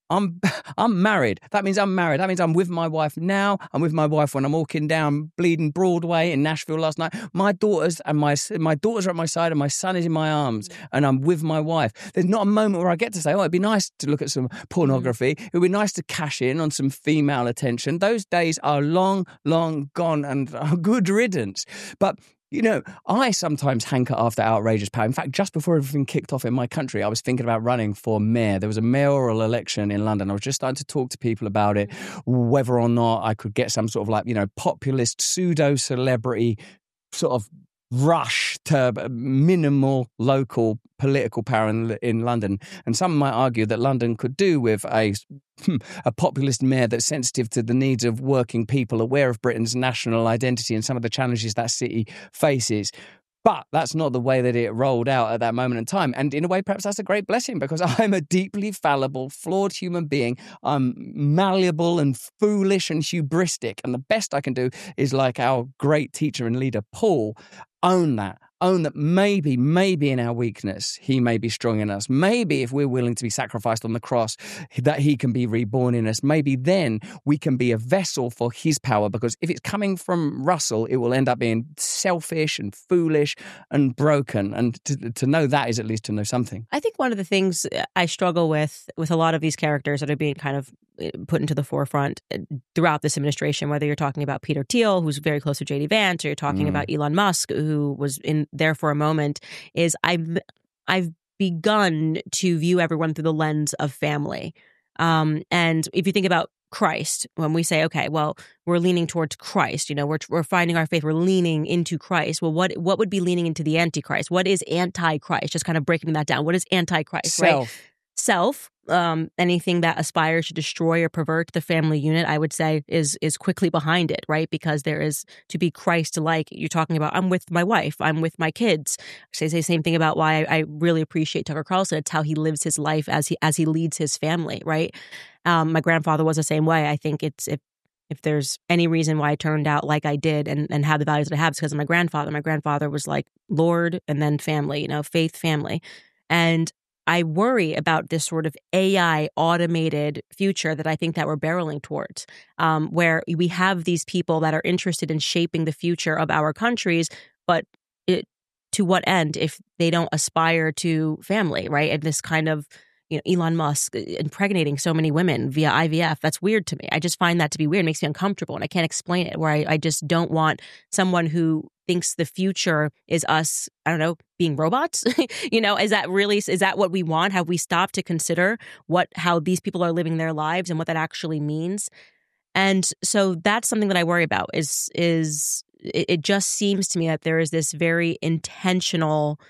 I'm married. That means I'm married. That means I'm with my wife now. I'm with my wife when I'm walking down bleeding Broadway in Nashville last night. My daughters are at my side and my son is in my arms and I'm with my wife. There's not a moment where I get to say, oh, it'd be nice to look at some pornography. It would be nice to cash in on some female attention. Those days are long, long gone and good riddance. But you know, I sometimes hanker after outrageous power. In fact, just before everything kicked off in my country, I was thinking about running for mayor. There was a mayoral election in London. I was just starting to talk to people about it, whether or not I could get some sort of like, you know, populist pseudo-celebrity sort of rush to minimal local political power in London. And some might argue that London could do with a populist mayor that's sensitive to the needs of working people, aware of Britain's national identity and some of the challenges that city faces. But that's not the way that it rolled out at that moment in time. And in a way, perhaps that's a great blessing because I'm a deeply fallible, flawed human being. I'm malleable and foolish and hubristic. And the best I can do is, like our great teacher and leader, Paul, own that maybe in our weakness, he may be strong in us. Maybe if we're willing to be sacrificed on the cross, that he can be reborn in us. Maybe then we can be a vessel for his power, because if it's coming from Russell, it will end up being selfish and foolish and broken. And to know that is at least to know something. I think one of the things I struggle with a lot of these characters that are being kind of put into the forefront throughout this administration, whether you're talking about Peter Thiel, who's very close to J.D. Vance, or you're talking about Elon Musk, who was in there for a moment, is I've begun to view everyone through the lens of family. And if you think about Christ, when we say, okay, well, we're leaning towards Christ, you know, we're finding our faith, we're leaning into Christ. Well, what would be leaning into the Antichrist? What is Antichrist? Just kind of breaking that down. What is Antichrist? Self. Right? Self. Anything that aspires to destroy or pervert the family unit, I would say, is quickly behind it, right? Because there is to be Christ-like. You're talking about, I'm with my wife, I'm with my kids. I say the same thing about why I really appreciate Tucker Carlson. It's how he lives his life as he leads his family, right? My grandfather was the same way. I think it's if there's any reason why I turned out like I did and have the values that I have, it's because of my grandfather. My grandfather was like Lord and then family, you know, faith, family. And I worry about this sort of AI automated future that I think that we're barreling towards, where we have these people that are interested in shaping the future of our countries, but to what end if they don't aspire to family, right? And this kind of, you know, Elon Musk impregnating so many women via IVF, that's weird to me. I just find that to be weird. It makes me uncomfortable and I can't explain it, where I just don't want someone who thinks the future is us, I don't know, being robots. You know, is that what we want? Have we stopped to consider how these people are living their lives and what that actually means? And so that's something that I worry about is it just seems to me that there is this very intentional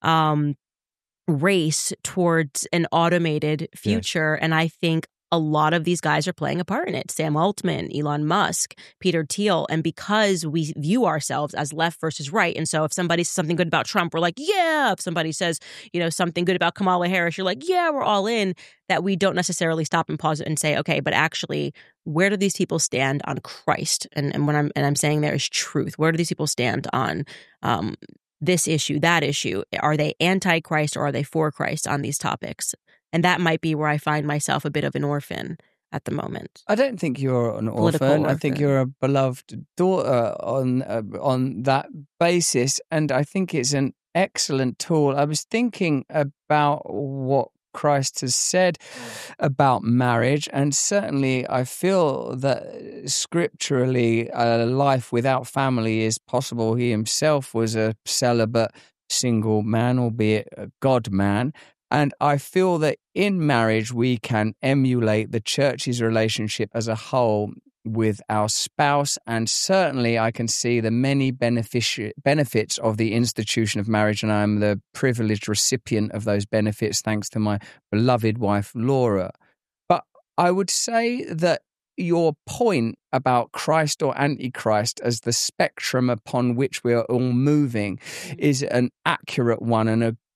race towards an automated future. Yes. And I think a lot of these guys are playing a part in it. Sam Altman, Elon Musk, Peter Thiel. And because we view ourselves as left versus right, and so if somebody says something good about Trump, we're like, yeah. If somebody says, you know, something good about Kamala Harris, you're like, yeah, we're all in. That we don't necessarily stop and pause and say, okay, but actually, where do these people stand on Christ? And when I'm saying there is truth. Where do these people stand on this issue, that issue? Are they anti-Christ or are they for Christ on these topics? And that might be where I find myself a bit of an orphan at the moment. I don't think you're an orphan. I think you're a beloved daughter on that basis. And I think it's an excellent tool. I was thinking about what Christ has said about marriage, and certainly I feel that scripturally a life without family is possible. He himself was a celibate single man, albeit a God man. And I feel that in marriage, we can emulate the church's relationship as a whole with our spouse. And certainly I can see the many benefits of the institution of marriage. And I'm the privileged recipient of those benefits, thanks to my beloved wife, Laura. But I would say that your point about Christ or Antichrist as the spectrum upon which we are all moving is an accurate one and a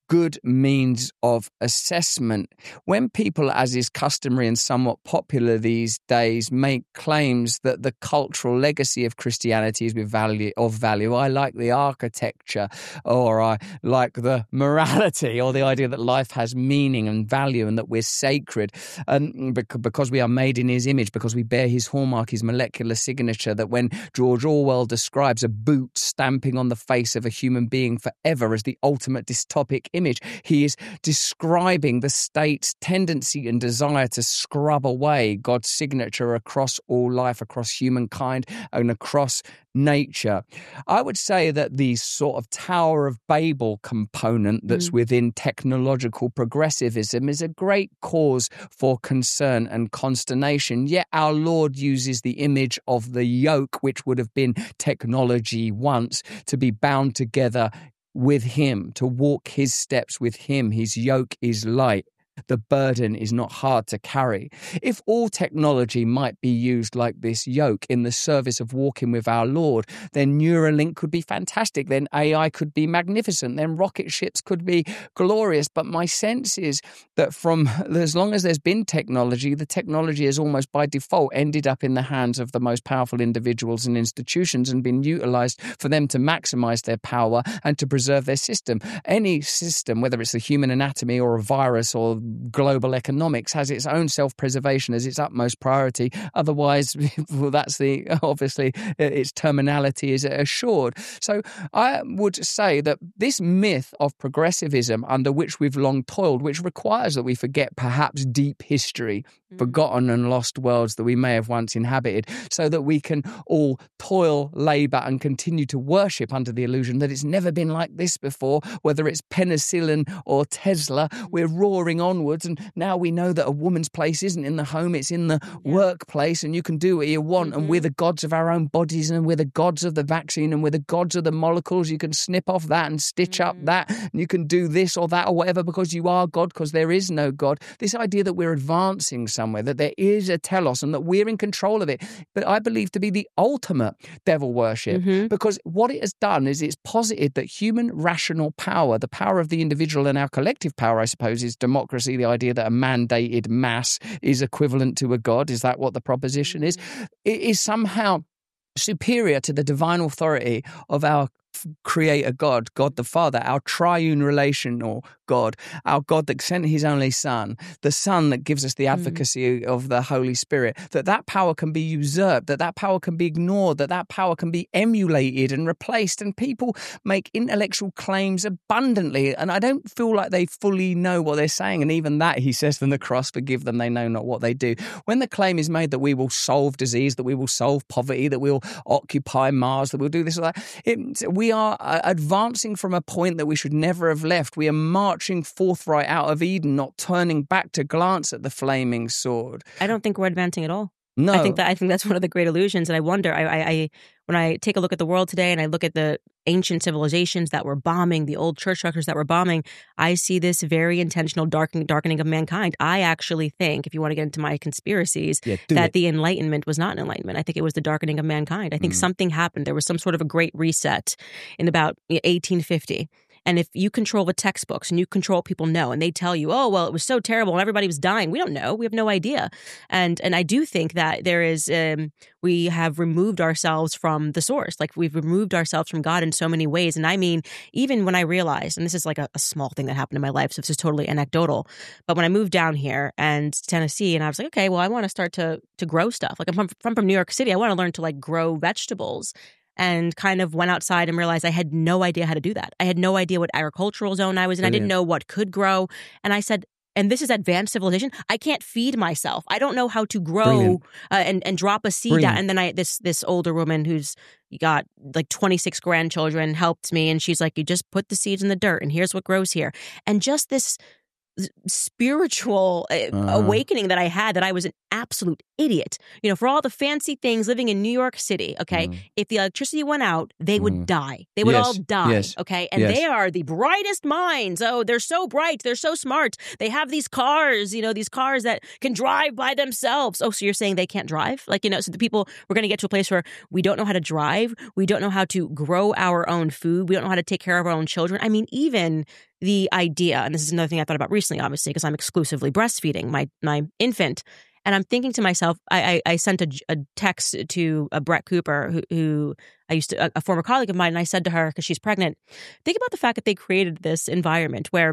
good means of assessment. When people, as is customary and somewhat popular these days, make claims that the cultural legacy of Christianity is of value, I like the architecture, or I like the morality, or the idea that life has meaning and value and that we're sacred, and because we are made in his image, because we bear his hallmark, his molecular signature, that when George Orwell describes a boot stamping on the face of a human being forever as the ultimate dystopic image, he is describing the state's tendency and desire to scrub away God's signature across all life, across humankind, and across nature. I would say that the sort of Tower of Babel component that's within technological progressivism is a great cause for concern and consternation. Yet our Lord uses the image of the yoke, which would have been technology once, to be bound together with him, to walk his steps with him. His yoke is light. The burden is not hard to carry. If all technology might be used like this yoke in the service of walking with our Lord, then Neuralink could be fantastic, then AI could be magnificent, then rocket ships could be glorious. But my sense is that from as long as there's been technology, the technology has almost by default ended up in the hands of the most powerful individuals and institutions and been utilized for them to maximize their power and to preserve their system. Any system, whether it's the human anatomy or a virus or global economics, has its own self-preservation as its utmost priority. Otherwise, well, obviously its terminality is assured. So I would say that this myth of progressivism under which we've long toiled, which requires that we forget perhaps deep history, forgotten and lost worlds that we may have once inhabited, so that we can all toil, labour and continue to worship under the illusion that it's never been like this before, whether it's penicillin or Tesla, we're roaring onwards, and now we know that a woman's place isn't in the home, it's in the workplace, and you can do what you want, and we're the gods of our own bodies, and we're the gods of the vaccine, and we're the gods of the molecules. You can snip off that and stitch up that, and you can do this or that or whatever because you are God, because there is no God. This idea that we're advancing somewhere, that there is a telos and that we're in control of it, but I believe to be the ultimate devil worship, because what it has done is it's posited that human rational power, the power of the individual and our collective power, I suppose, is democracy, the idea that a mandated mass is equivalent to a god. Is that what the proposition is? It is somehow superior to the divine authority of our creator God, God the Father, our triune relational God, our God that sent his only Son, the Son that gives us the advocacy of the Holy Spirit, that power can be usurped, that power can be ignored, that power can be emulated and replaced. And people make intellectual claims abundantly, and I don't feel like they fully know what they're saying. And even that, he says on the cross, forgive them, they know not what they do. When the claim is made that we will solve disease, that we will solve poverty, that we'll occupy Mars, that we'll do this or that, we are advancing from a point that we should never have left. We are marching forthright out of Eden, not turning back to glance at the flaming sword. I don't think we're advancing at all. No. I think that's one of the great illusions. And I wonder, I when I take a look at the world today and I look at the ancient civilizations that were bombing, the old church structures that were bombing, I see this very intentional darkening of mankind. I actually think, if you want to get into my conspiracies, that the Enlightenment was not an enlightenment. I think it was the darkening of mankind. I think something happened. There was some sort of a great reset in about 1850. And if you control the textbooks and you control what people know, and they tell you, oh, well, it was so terrible and everybody was dying. We don't know. We have no idea. And I do think that there is, we have removed ourselves from the source. Like, we've removed ourselves from God in so many ways. And I mean, even when I realized, and this is like a small thing that happened in my life, so this is totally anecdotal, but when I moved down here and Tennessee, and I was like, okay, well, I want to start to grow stuff. Like, I'm from New York City. I want to learn to like grow vegetables. And kind of went outside and realized I had no idea how to do that. I had no idea what agricultural zone I was in. I didn't know what could grow. And I said, and this is advanced civilization, I can't feed myself. I don't know how to grow and drop a seed down. And then this older woman who's got like 26 grandchildren helped me. And she's like, you just put the seeds in the dirt and here's what grows here. And just this spiritual awakening that I had, that I was an absolute idiot. You know, for all the fancy things living in New York City, okay, if the electricity went out, they would die. They would all die, okay? And they are the brightest minds. Oh, they're so bright. They're so smart. They have these cars, you know, these cars that can drive by themselves. Oh, so you're saying they can't drive? Like, you know, so the people, we're going to get to a place where we don't know how to drive. We don't know how to grow our own food. We don't know how to take care of our own children. I mean, even the idea, and this is another thing I thought about recently, obviously, because I'm exclusively breastfeeding my infant. And I'm thinking to myself, I sent a text to Brett Cooper, who I used to, a former colleague of mine, and I said to her, because she's pregnant, think about the fact that they created this environment where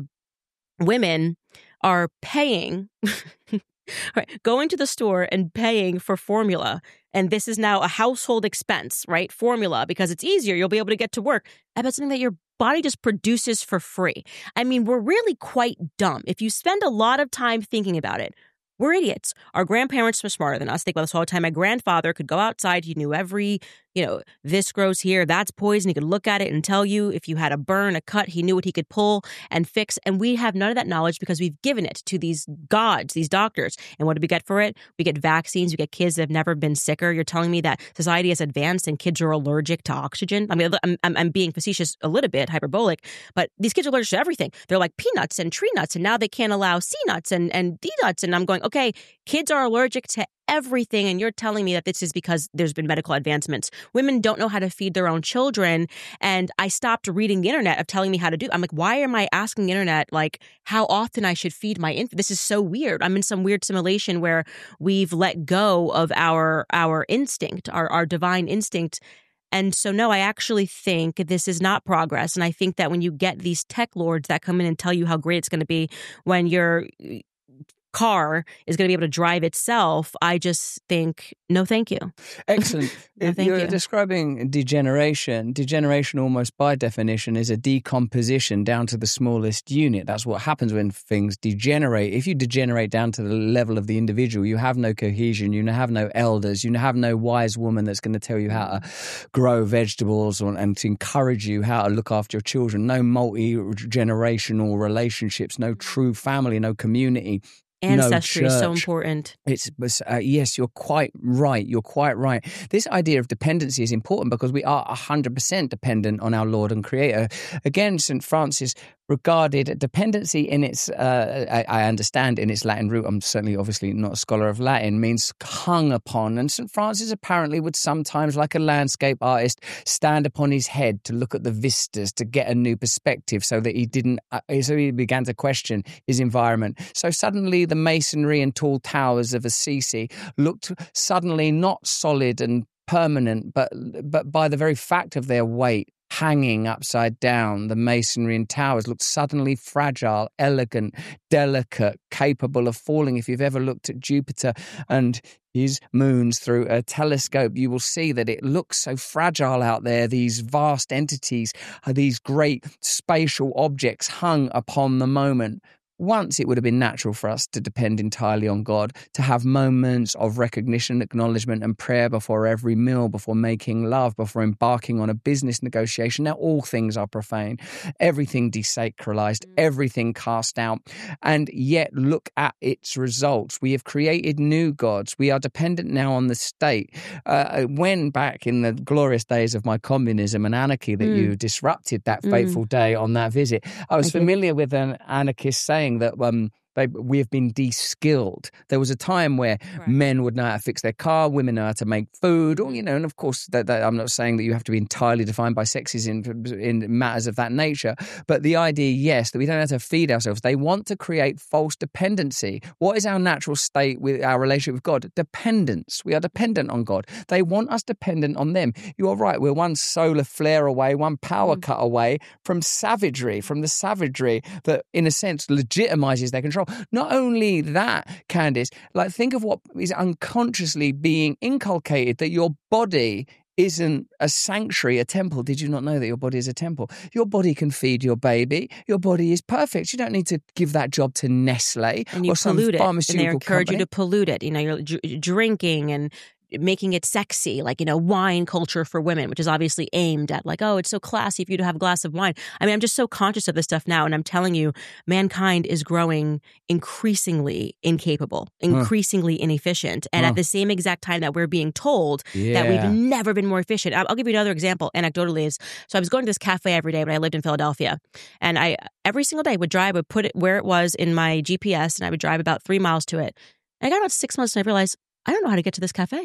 women are paying, right, going to the store and paying for formula. And this is now a household expense, right? Formula, because it's easier. You'll be able to get to work. I bet something that your body just produces for free. I mean, we're really quite dumb. If you spend a lot of time thinking about it, we're idiots. Our grandparents were smarter than us. Think about this all the time. My grandfather could go outside. He knew every, this grows here, that's poison. He could look at it and tell you if you had a burn, a cut. He knew what he could pull and fix. And we have none of that knowledge because we've given it to these gods, these doctors. And what do we get for it? We get vaccines. We get kids that have never been sicker. You're telling me that society has advanced and kids are allergic to oxygen? I mean, I'm being facetious a little bit, hyperbolic, but these kids are allergic to everything. They're like peanuts and tree nuts, and now they can't allow C nuts and D nuts. And I'm going, okay, kids are allergic to everything, and you're telling me that this is because there's been medical advancements. Women don't know how to feed their own children, and I stopped reading the internet of telling me how to do. I'm like, why am I asking the internet like how often I should feed my infant? This is so weird. I'm in some weird simulation where we've let go of our instinct, our divine instinct. And so, no, I actually think this is not progress. And I think that when you get these tech lords that come in and tell you how great it's going to be when your car is going to be able to drive itself, I just think, no, thank you. Excellent. No, thank You're you. describing degeneration. Degeneration, almost by definition, is a decomposition down to the smallest unit. That's what happens when things degenerate. If you degenerate down to the level of the individual, you have no cohesion, you have no elders, you have no wise woman that's going to tell you how to grow vegetables and to encourage you how to look after your children, no multi-generational relationships, no true family, no community. Ancestry is so church. important. Yes, you're quite right. You're quite right. This idea of dependency is important because we are 100% dependent on our Lord and Creator. Again, St. Francis regarded dependency in its, I understand in its Latin root, I'm certainly obviously not a scholar of Latin, means hung upon. And St. Francis apparently would sometimes, like a landscape artist, stand upon his head to look at the vistas, to get a new perspective so that so he began to question his environment. So suddenly the masonry and tall towers of Assisi looked suddenly not solid and permanent, but by the very fact of their weight, hanging upside down, the masonry and towers looked suddenly fragile, elegant, delicate, capable of falling. If you've ever looked at Jupiter and his moons through a telescope, you will see that it looks so fragile out there. These vast entities are these great spatial objects hung upon the moment. Once it would have been natural for us to depend entirely on God, to have moments of recognition, acknowledgement and prayer before every meal, before making love, before embarking on a business negotiation. Now all things are profane, everything desacralized, everything cast out, and yet look at its results. We have created new gods. We are dependent now on the state. When back in the glorious days of my communism and anarchy that you disrupted that fateful day on that visit, I was familiar with an anarchist saying that we have been de-skilled. There was a time where men would know how to fix their car, women know how to make food, or, and of course, that I'm not saying that you have to be entirely defined by sexism in matters of that nature, but the idea, yes, that we don't have to feed ourselves. They want to create false dependency. What is our natural state with our relationship with God? Dependence. We are dependent on God. They want us dependent on them. You are right. We're one solar flare away, one power cut away from savagery, from the savagery that, in a sense, legitimizes their control. Not only that, Candice, like think of what is unconsciously being inculcated, that your body isn't a sanctuary, a temple. Did you not know that your body is a temple? Your body can feed your baby. Your body is perfect. You don't need to give that job to Nestle and you or some pollute it, pharmaceutical and they encourage company. you to pollute it. You're drinking and making it sexy, like, wine culture for women, which is obviously aimed at like, oh, it's so classy for you to have a glass of wine. I mean, I'm just so conscious of this stuff now. And I'm telling you, mankind is growing increasingly incapable, increasingly inefficient. And at the same exact time that we're being told that we've never been more efficient. I'll give you another example anecdotally so I was going to this cafe every day when I lived in Philadelphia. And I, every single day I would put it where it was in my GPS and I would drive about 3 miles to it. And I got about 6 months and I realized I don't know how to get to this cafe.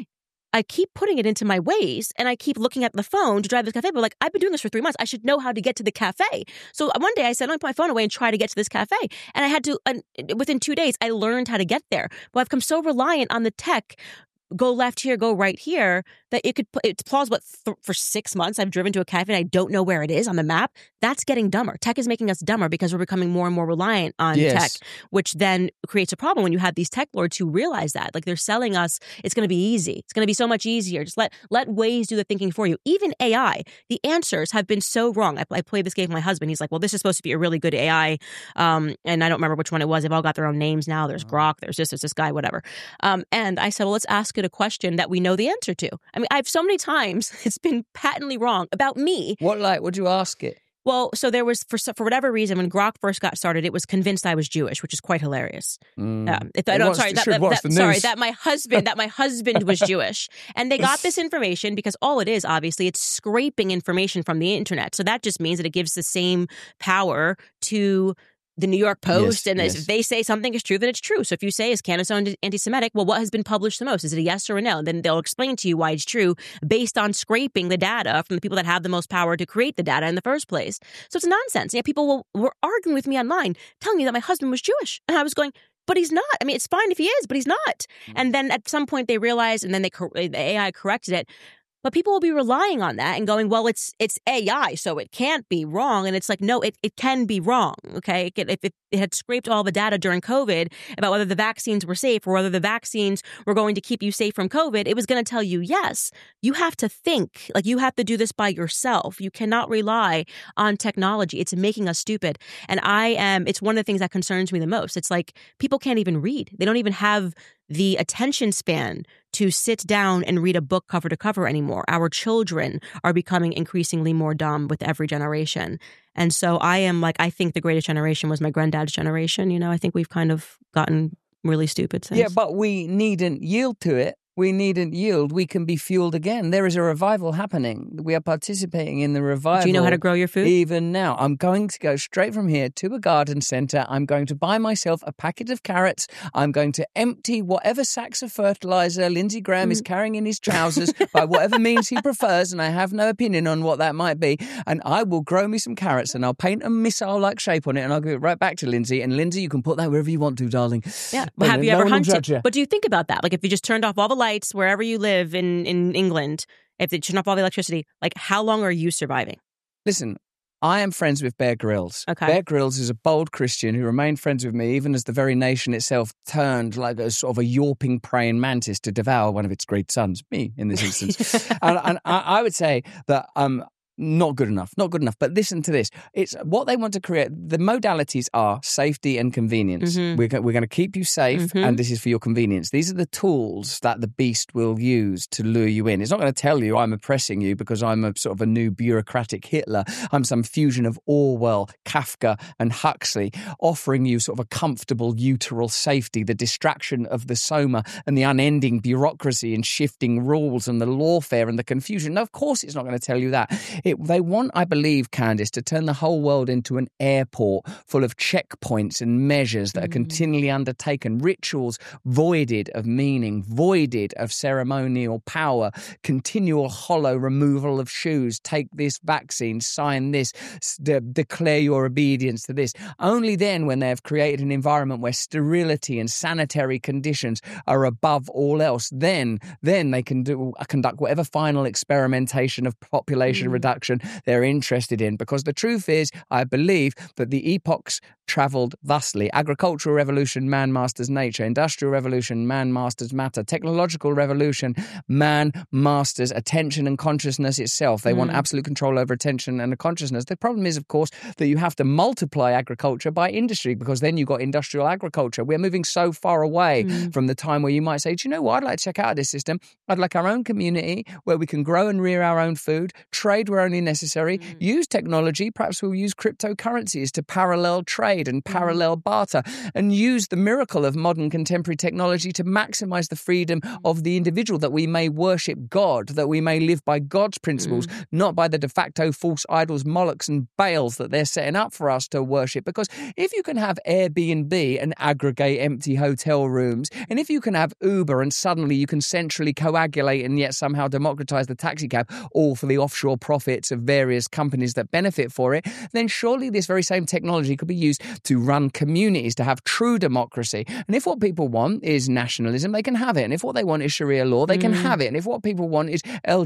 I keep putting it into my Waze and I keep looking at the phone to drive to the cafe. But like, I've been doing this for 3 months. I should know how to get to the cafe. So one day I said, let me put my phone away and try to get to this cafe. And I had to, within 2 days, I learned how to get there. But I've become so reliant on the tech, go left here, go right here, that it's plausible for 6 months I've driven to a cafe and I don't know where it is on the map. That's getting dumber. Tech is making us dumber because we're becoming more and more reliant on tech, which then creates a problem when you have these tech lords who realize that. Like, they're selling us, it's going to be easy. It's going to be so much easier. Just let Waze do the thinking for you. Even AI, the answers have been so wrong. I played this game with my husband. He's like, well, this is supposed to be a really good AI. And I don't remember which one it was. They've all got their own names now. There's Grok, there's this guy, whatever. And I said, well, let's ask it a question that we know the answer to. I mean, I've so many times it's been patently wrong about me. What'd you ask it? Well, so there was, for whatever reason, when Grok first got started, it was convinced I was Jewish, which is quite hilarious. That my husband was Jewish. And they got this information because all it is, obviously, it's scraping information from the internet. So that just means that it gives the same power to the New York Post, if they say something is true, then it's true. So if you say, is Candace Owens anti-Semitic? Well, what has been published the most? Is it a yes or a no? And then they'll explain to you why it's true based on scraping the data from the people that have the most power to create the data in the first place. So it's nonsense. Yeah, people were arguing with me online, telling me that my husband was Jewish. And I was going, but he's not. I mean, it's fine if he is, but he's not. And then at some point they realized, and then the AI corrected it. But people will be relying on that and going, well, it's AI, so it can't be wrong. And it's like, no, it can be wrong, okay? If it had scraped all the data during COVID about whether the vaccines were safe or whether the vaccines were going to keep you safe from COVID, it was going to tell you, yes, you have to think. Like, you have to do this by yourself. You cannot rely on technology. It's making us stupid. And it's one of the things that concerns me the most. It's like, people can't even read. They don't even have the attention span to sit down and read a book cover to cover anymore. Our children are becoming increasingly more dumb with every generation. And so I think the greatest generation was my granddad's generation. You know, I think we've kind of gotten really stupid since. Yeah, but we needn't yield to it. We needn't yield. We can be fueled again. There is a revival happening. We are participating in the revival. Do you know how to grow your food? Even now. I'm going to go straight from here to a garden centre. I'm going to buy myself a packet of carrots. I'm going to empty whatever sacks of fertiliser Lindsey Graham is carrying in his trousers by whatever means he prefers, and I have no opinion on what that might be. And I will grow me some carrots, and I'll paint a missile-like shape on it, and I'll give it right back to Lindsey. And Lindsey, you can put that wherever you want to, darling. Yeah. But have you ever hunted? But do you think about that? Like, if you just turned off all the lights wherever you live in England, if they turn off all the electricity, like, how long are you surviving? Listen, I am friends with Bear Grylls. Okay. Bear Grylls is a bold Christian who remained friends with me even as the very nation itself turned like a sort of a yawping praying mantis to devour one of its great sons, me in this instance. and I would say that not good enough. But listen to this. It's what they want to create. The modalities are safety and convenience. Mm-hmm. We're going to keep you safe, and this is for your convenience. These are the tools that the beast will use to lure you in. It's not going to tell you I'm oppressing you because I'm a sort of a new bureaucratic Hitler. I'm some fusion of Orwell, Kafka, and Huxley, offering you sort of a comfortable uteral safety, the distraction of the soma and the unending bureaucracy and shifting rules and the lawfare and the confusion. Now, of course, it's not going to tell you that. They want, I believe, Candace, to turn the whole world into an airport full of checkpoints and measures that are continually undertaken, rituals voided of meaning, voided of ceremonial power, continual hollow removal of shoes, take this vaccine, sign this, declare your obedience to this. Only then, when they have created an environment where sterility and sanitary conditions are above all else, then they can conduct whatever final experimentation of population reduction they're interested in. Because the truth is, I believe that the epochs travelled thusly. Agricultural revolution, man masters nature. Industrial revolution, man masters matter. Technological revolution, man masters attention and consciousness itself. They want absolute control over attention and consciousness. The problem is, of course, that you have to multiply agriculture by industry, because then you've got industrial agriculture. We're moving so far away from the time where you might say, do you know what, I'd like to check out this system. I'd like our own community where we can grow and rear our own food, trade where only necessary, use technology. Perhaps we'll use cryptocurrencies to parallel trade trade and parallel barter and use the miracle of modern contemporary technology to maximize the freedom of the individual, that we may worship God, that we may live by God's principles, not by the de facto false idols, Molochs and Baals that they're setting up for us to worship. Because if you can have Airbnb and aggregate empty hotel rooms, and if you can have Uber and suddenly you can centrally coagulate and yet somehow democratize the taxi cab, all for the offshore profits of various companies that benefit for it, then surely this very same technology could be used to run communities, to have true democracy. And if what people want is nationalism, they can have it. And if what they want is Sharia law, they can have it. And if what people want is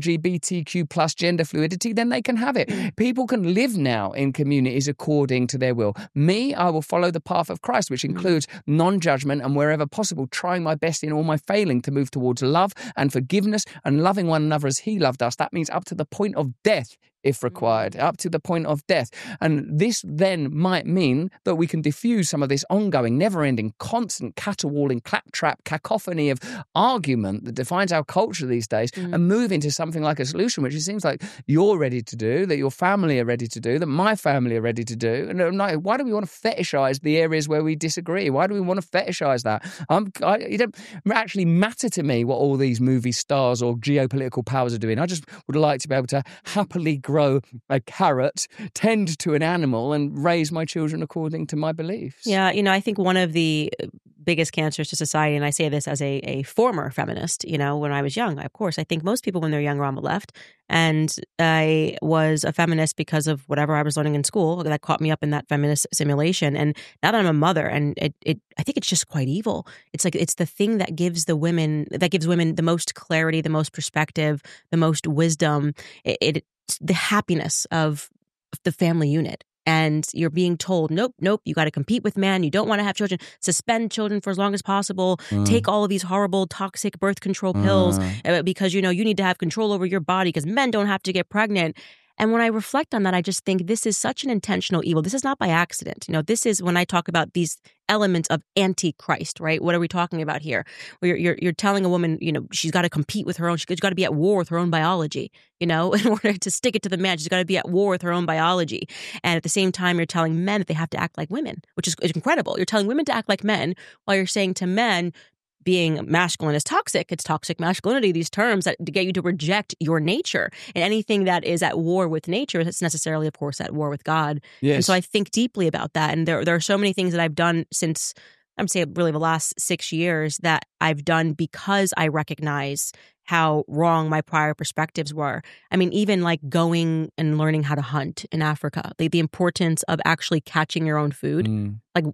LGBTQ plus gender fluidity, then they can have it. People can live now in communities according to their will. Me, I will follow the path of Christ, which includes non-judgment and wherever possible, trying my best in all my failing to move towards love and forgiveness and loving one another as he loved us. That means up to the point of death, if required, up to the point of death. And this then might mean that we can diffuse some of this ongoing, never-ending, constant caterwauling, claptrap cacophony of argument that defines our culture these days and move into something like a solution, which it seems like you're ready to do, that your family are ready to do, that my family are ready to do. And I'm like, why do we want to fetishize the areas where we disagree? Why do we want to fetishize that? It don't actually matter to me what all these movie stars or geopolitical powers are doing. I just would like to be able to happily grow a carrot, tend to an animal, and raise my children according to my beliefs. Yeah, I think one of the biggest cancers to society, and I say this as a former feminist, when I was young, of course, I think most people when they're young are on the left. And I was a feminist because of whatever I was learning in school that caught me up in that feminist simulation. And now that I'm a mother, and I think it's just quite evil. It's like it's the thing that gives women the most clarity, the most perspective, the most wisdom. It's the happiness of the family unit. And you're being told, nope, you got to compete with men. You don't want to have children. Suspend children for as long as possible. Take all of these horrible, toxic birth control pills because, you need to have control over your body because men don't have to get pregnant. And when I reflect on that, I just think this is such an intentional evil. This is not by accident. This is when I talk about these elements of antichrist, right? What are we talking about here? Where you're telling a woman, she's got to compete with her own. She's got to be at war with her own biology. In order to stick it to the man, she's got to be at war with her own biology. And at the same time, you're telling men that they have to act like women, which is incredible. You're telling women to act like men while you're saying to men, being masculine is toxic. It's toxic masculinity, these terms that to get you to reject your nature. And anything that is at war with nature is necessarily, of course, at war with God. Yes. And so I think deeply about that. And there are so many things that I've done since, I'm saying really the last 6 years that I've done because I recognize how wrong my prior perspectives were. I mean, even like going and learning how to hunt in Africa, the importance of actually catching your own food. Like,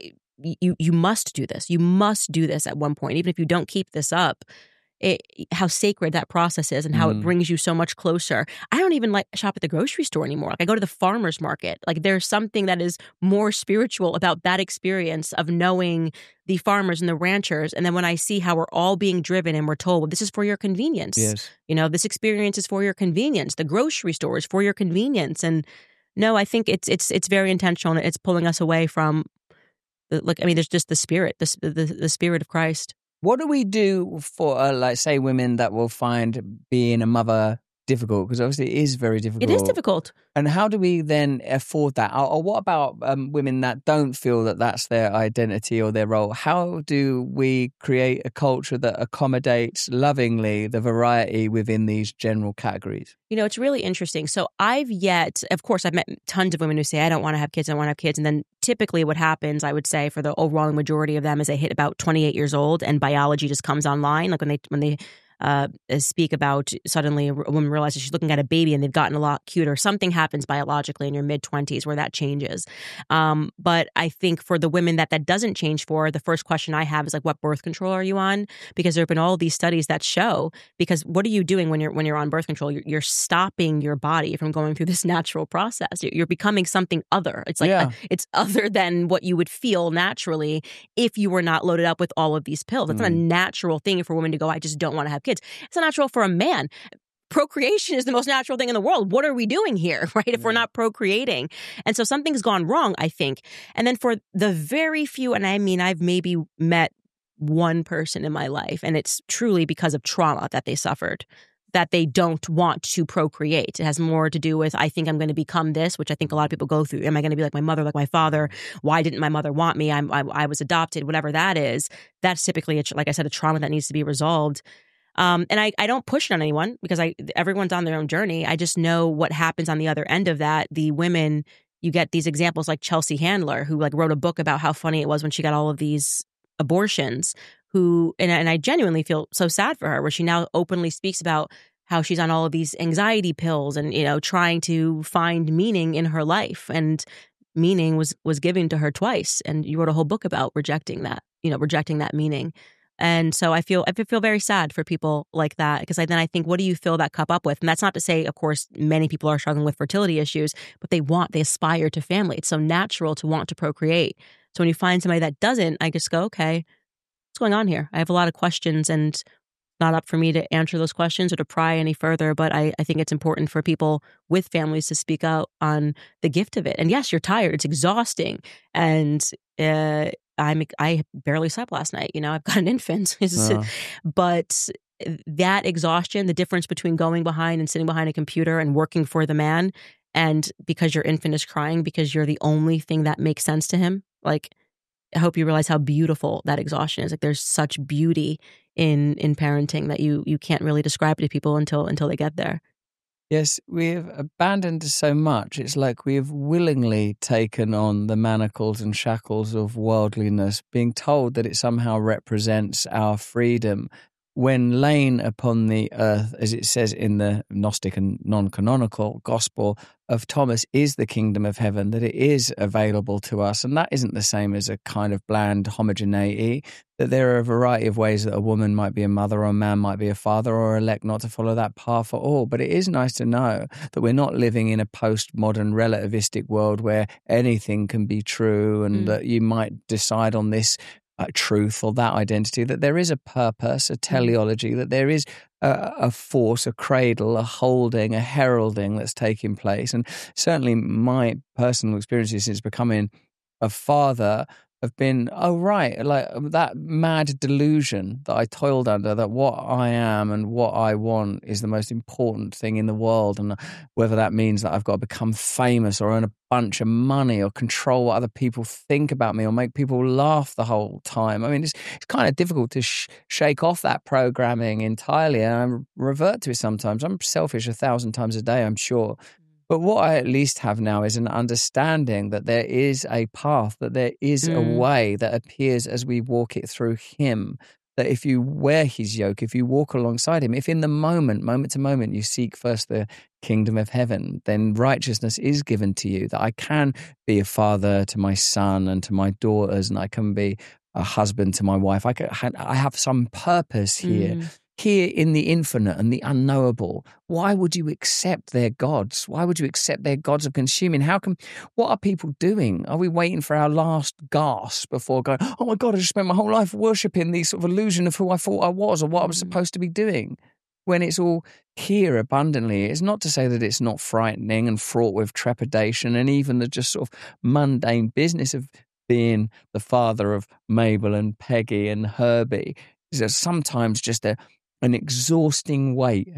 you must do this. You must do this at one point, even if you don't keep this up. How sacred that process is and how it brings you so much closer. I don't even shop at the grocery store anymore. I go to the farmer's market. There's something that is more spiritual about that experience of knowing the farmers and the ranchers. And then when I see how we're all being driven and we're told, well, this is for your convenience. Yes. This experience is for your convenience. The grocery store is for your convenience. And no, I think it's very intentional and it's pulling us away from there's just the spirit, the spirit of Christ. What do we do for, say, women that will find being a mother difficult? Because obviously it is very difficult. It is difficult. And how do we then afford that? Or what about women that don't feel that that's their identity or their role? How do we create a culture that accommodates lovingly the variety within these general categories? It's really interesting. So of course, I've met tons of women who say, I don't want to have kids, And then typically what happens, I would say, for the overwhelming majority of them is they hit about 28 years old and biology just comes online. Like when they speak about suddenly a woman realizes she's looking at a baby and they've gotten a lot cuter. Something happens biologically in your mid-20s where that changes. But I think for the women that doesn't change for, the first question I have is what birth control are you on? Because there have been all these studies that show, because what are you doing when you're on birth control? You're stopping your body from going through this natural process. You're becoming something other. It's it's other than what you would feel naturally if you were not loaded up with all of these pills. It's not a natural thing for a woman to go, I just don't want to have kids. It's not natural for a man. Procreation is the most natural thing in the world. What are we doing here, right? If we're not procreating. And so something's gone wrong, I think. And then for the very few, and I mean, I've maybe met one person in my life, and it's truly because of trauma that they suffered, that they don't want to procreate. It has more to do with, I think I'm going to become this, which I think a lot of people go through. Am I going to be like my mother, like my father? Why didn't my mother want me? I was adopted, whatever that is. That's typically, like I said, a trauma that needs to be resolved. And I don't push it on anyone because everyone's on their own journey. I just know what happens on the other end of that. The women, you get these examples like Chelsea Handler, who like wrote a book about how funny it was when she got all of these abortions, and I genuinely feel so sad for her, where she now openly speaks about how she's on all of these anxiety pills and, trying to find meaning in her life. And meaning was given to her twice. And you wrote a whole book about rejecting that meaning. And so I feel very sad for people like that, because then I think, what do you fill that cup up with? And that's not to say, of course, many people are struggling with fertility issues, but they aspire to family. It's so natural to want to procreate. So when you find somebody that doesn't, I just go, okay, what's going on here? I have a lot of questions, and it's not up for me to answer those questions or to pry any further. But I think it's important for people with families to speak out on the gift of it. And yes, you're tired. It's exhausting. And I barely slept last night. I've got an infant. But that exhaustion, the difference between going behind and sitting behind a computer and working for the man, and because your infant is crying because you're the only thing that makes sense to him, like, I hope you realize how beautiful that exhaustion is. Like, there's such beauty in parenting that you can't really describe it to people until they get there. Yes, we've abandoned so much. It's like we have willingly taken on the manacles and shackles of worldliness, being told that it somehow represents our freedom, when lain upon the earth, as it says in the Gnostic and non-canonical Gospel of Thomas, is the kingdom of heaven, that it is available to us. And that isn't the same as a kind of bland homogeneity, that there are a variety of ways that a woman might be a mother or a man might be a father, or elect not to follow that path at all. But it is nice to know that we're not living in a postmodern relativistic world where anything can be true, and that you might decide on this truth or that identity, that there is a purpose, a teleology, that there is a force, a cradle, a holding, a heralding that's taking place. And certainly my personal experiences since becoming a father have been, like that mad delusion that I toiled under, that what I am and what I want is the most important thing in the world. And whether that means that I've got to become famous or earn a bunch of money or control what other people think about me or make people laugh the whole time. I mean, it's kind of difficult to shake off that programming entirely. And I revert to it sometimes. I'm selfish 1,000 times a day, I'm sure. But what I at least have now is an understanding that there is a path, that there is a way that appears as we walk it through him, that if you wear his yoke, if you walk alongside him, if in the moment to moment, you seek first the kingdom of heaven, then righteousness is given to you, that I can be a father to my son and to my daughters, and I can be a husband to my wife. I have some purpose here. Here in the infinite and the unknowable. Why would you accept their gods? Why would you accept their gods of consuming? What are people doing? Are we waiting for our last gasp before going, oh my God, I just spent my whole life worshipping the sort of illusion of who I thought I was or what I was supposed to be doing? When it's all here abundantly. It's not to say that it's not frightening and fraught with trepidation, and even the just sort of mundane business of being the father of Mabel and Peggy and Herbie is sometimes just an exhausting weight,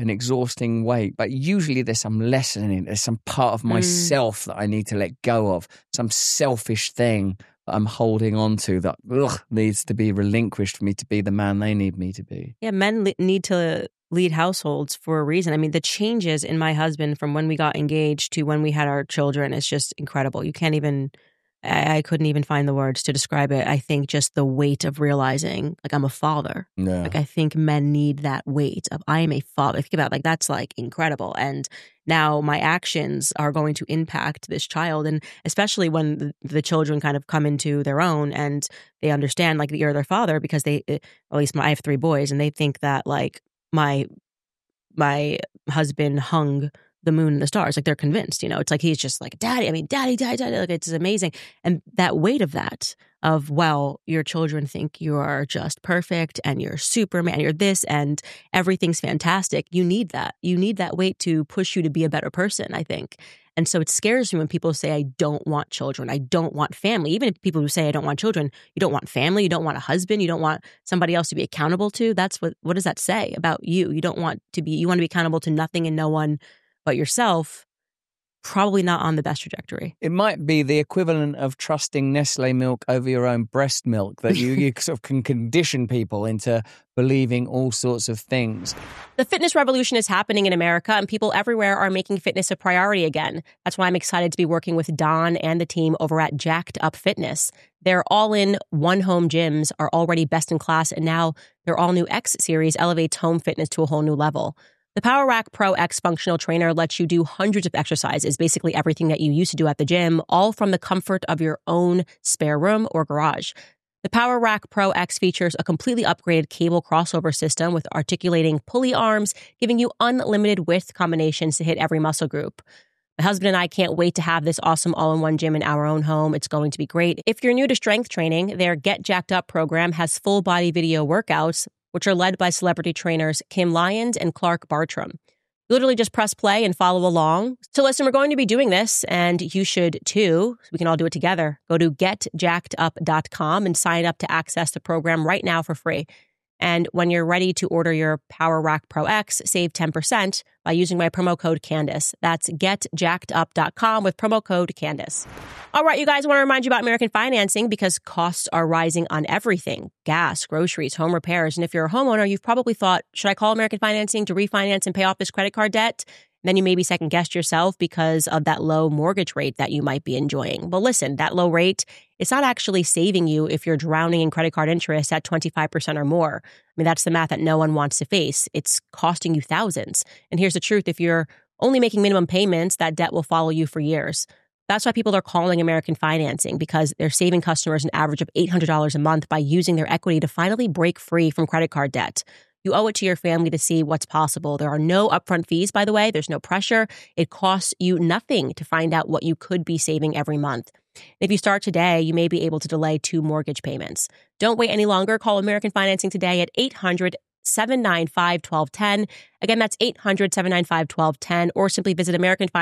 but usually there's some lesson in it. There's some part of myself that I need to let go of, some selfish thing that I'm holding on to that needs to be relinquished for me to be the man they need me to be. Yeah, men need to lead households for a reason. I mean, the changes in my husband from when we got engaged to when we had our children is just incredible. You can't even... I couldn't even find the words to describe it. I think just the weight of realizing, like, I'm a father. Yeah. Like, I think men need that weight of, I am a father. Think about it, like, that's like incredible. And now my actions are going to impact this child. And especially when the children kind of come into their own and they understand, like, that you're their father, because at least I have 3 boys, and they think that, like, my husband hung the moon and the stars. Like, they're convinced, it's like he's just like, daddy, like, it's amazing. And that weight of that, of, well, your children think you are just perfect and you're Superman, you're this and everything's fantastic. You need that. You need that weight to push you to be a better person, I think. And so it scares me when people say, I don't want children. I don't want family. Even if people who say, I don't want children, you don't want family. You don't want a husband. You don't want somebody else to be accountable to. That's what does that say about you? You want to be accountable to nothing and no one but yourself. Probably not on the best trajectory. It might be the equivalent of trusting Nestle milk over your own breast milk, that you sort of can condition people into believing all sorts of things. The fitness revolution is happening in America, and people everywhere are making fitness a priority again. That's why I'm excited to be working with Don and the team over at Jacked Up Fitness. Their all-in one-home gyms are already best in class, and now their all-new X series elevates home fitness to a whole new level. The Power Rack Pro X functional trainer lets you do hundreds of exercises, basically everything that you used to do at the gym, all from the comfort of your own spare room or garage. The Power Rack Pro X features a completely upgraded cable crossover system with articulating pulley arms, giving you unlimited width combinations to hit every muscle group. My husband and I can't wait to have this awesome all-in-one gym in our own home. It's going to be great. If you're new to strength training, their Get Jacked Up program has full-body video workouts, which are led by celebrity trainers Kim Lyons and Clark Bartram. You literally just press play and follow along. So listen, we're going to be doing this, and you should too. So we can all do it together. Go to getjackedup.com and sign up to access the program right now for free. And when you're ready to order your Power Rack Pro X, save 10% by using my promo code Candace. That's getjackedup.com with promo code Candace. All right, you guys, I want to remind you about American Financing because costs are rising on everything. Gas, groceries, home repairs. And if you're a homeowner, you've probably thought, should I call American Financing to refinance and pay off this credit card debt? Then you maybe second-guessed yourself because of that low mortgage rate that you might be enjoying. Well, listen, that low rate, it's not actually saving you if you're drowning in credit card interest at 25% or more. I mean, that's the math that no one wants to face. It's costing you thousands. And here's the truth. If you're only making minimum payments, that debt will follow you for years. That's why people are calling American Financing, because they're saving customers an average of $800 a month by using their equity to finally break free from credit card debt. You owe it to your family to see what's possible. There are no upfront fees, by the way. There's no pressure. It costs you nothing to find out what you could be saving every month. If you start today, you may be able to delay 2 mortgage payments. Don't wait any longer. Call American Financing today at 800-795-1210. Again, that's 800-795-1210, or simply visit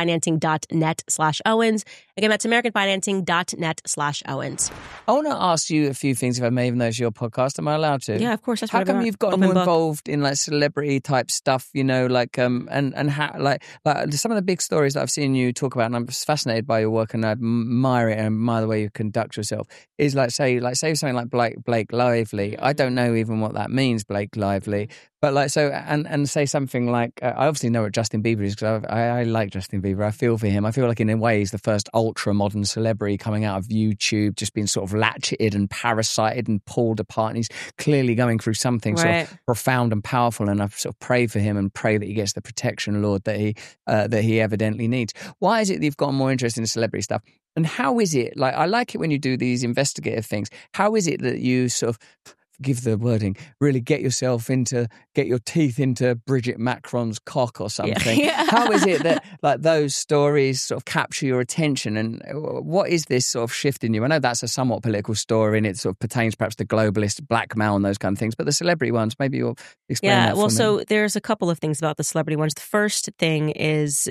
americanfinancing.net/Owens. Again, that's americanfinancing.net/Owens. I want to ask you a few things, if I may, even though it's your podcast. Am I allowed to? Yeah, of course. That's how come you've gotten more involved in like celebrity type stuff, you know, like and how like some of the big stories that I've seen you talk about, and I'm fascinated by your work and I admire it and admire the way you conduct yourself, is like say something like Blake Lively. I don't know even what that means, Blake Lively. But like, so, and say something like, I obviously know what Justin Bieber is because I like Justin Bieber. I feel for him. I feel like in a way he's the first ultra modern celebrity coming out of YouTube, just being sort of latcheted and parasited and pulled apart. And he's clearly going through something sort of profound and powerful. And I sort of pray for him and pray that he gets the protection, Lord, that he evidently needs. Why is it that you've gotten more interested in celebrity stuff? And how is it, like, I like it when you do these investigative things. How is it that you sort of, give the wording, really get your teeth into Bridget Macron's cock or something? Yeah. How is it that like those stories sort of capture your attention, and what is this sort of shift in you? I know that's a somewhat political story and it sort of pertains perhaps to globalist blackmail and those kind of things, but the celebrity ones, maybe you'll explain that for me. So there's a couple of things about the celebrity ones. The first thing is,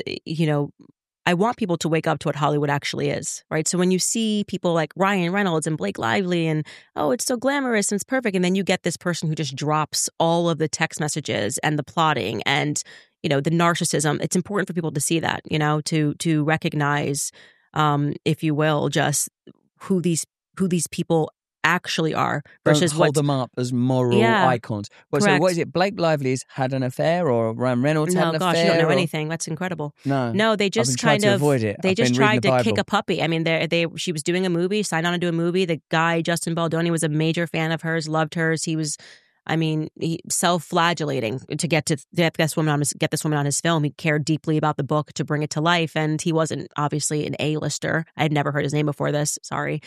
I want people to wake up to what Hollywood actually is, right? So when you see people like Ryan Reynolds and Blake Lively and, oh, it's so glamorous and it's perfect. And then you get this person who just drops all of the text messages and the plotting and, the narcissism. It's important for people to see that, to recognize, if you will, just who these people actually are versus hold them up as moral icons. So what is it? Blake Lively's had an affair, or Ryan Reynolds had an affair? No, gosh, you don't know anything. That's incredible. No, they just kind of avoid it. They just tried to kick a puppy. I mean, she was doing a movie, signed on to do a movie. The guy Justin Baldoni was a major fan of hers, loved hers. He was, self-flagellating to get this woman on his film. He cared deeply about the book to bring it to life, and he wasn't obviously an A-lister. I had never heard his name before this. Sorry.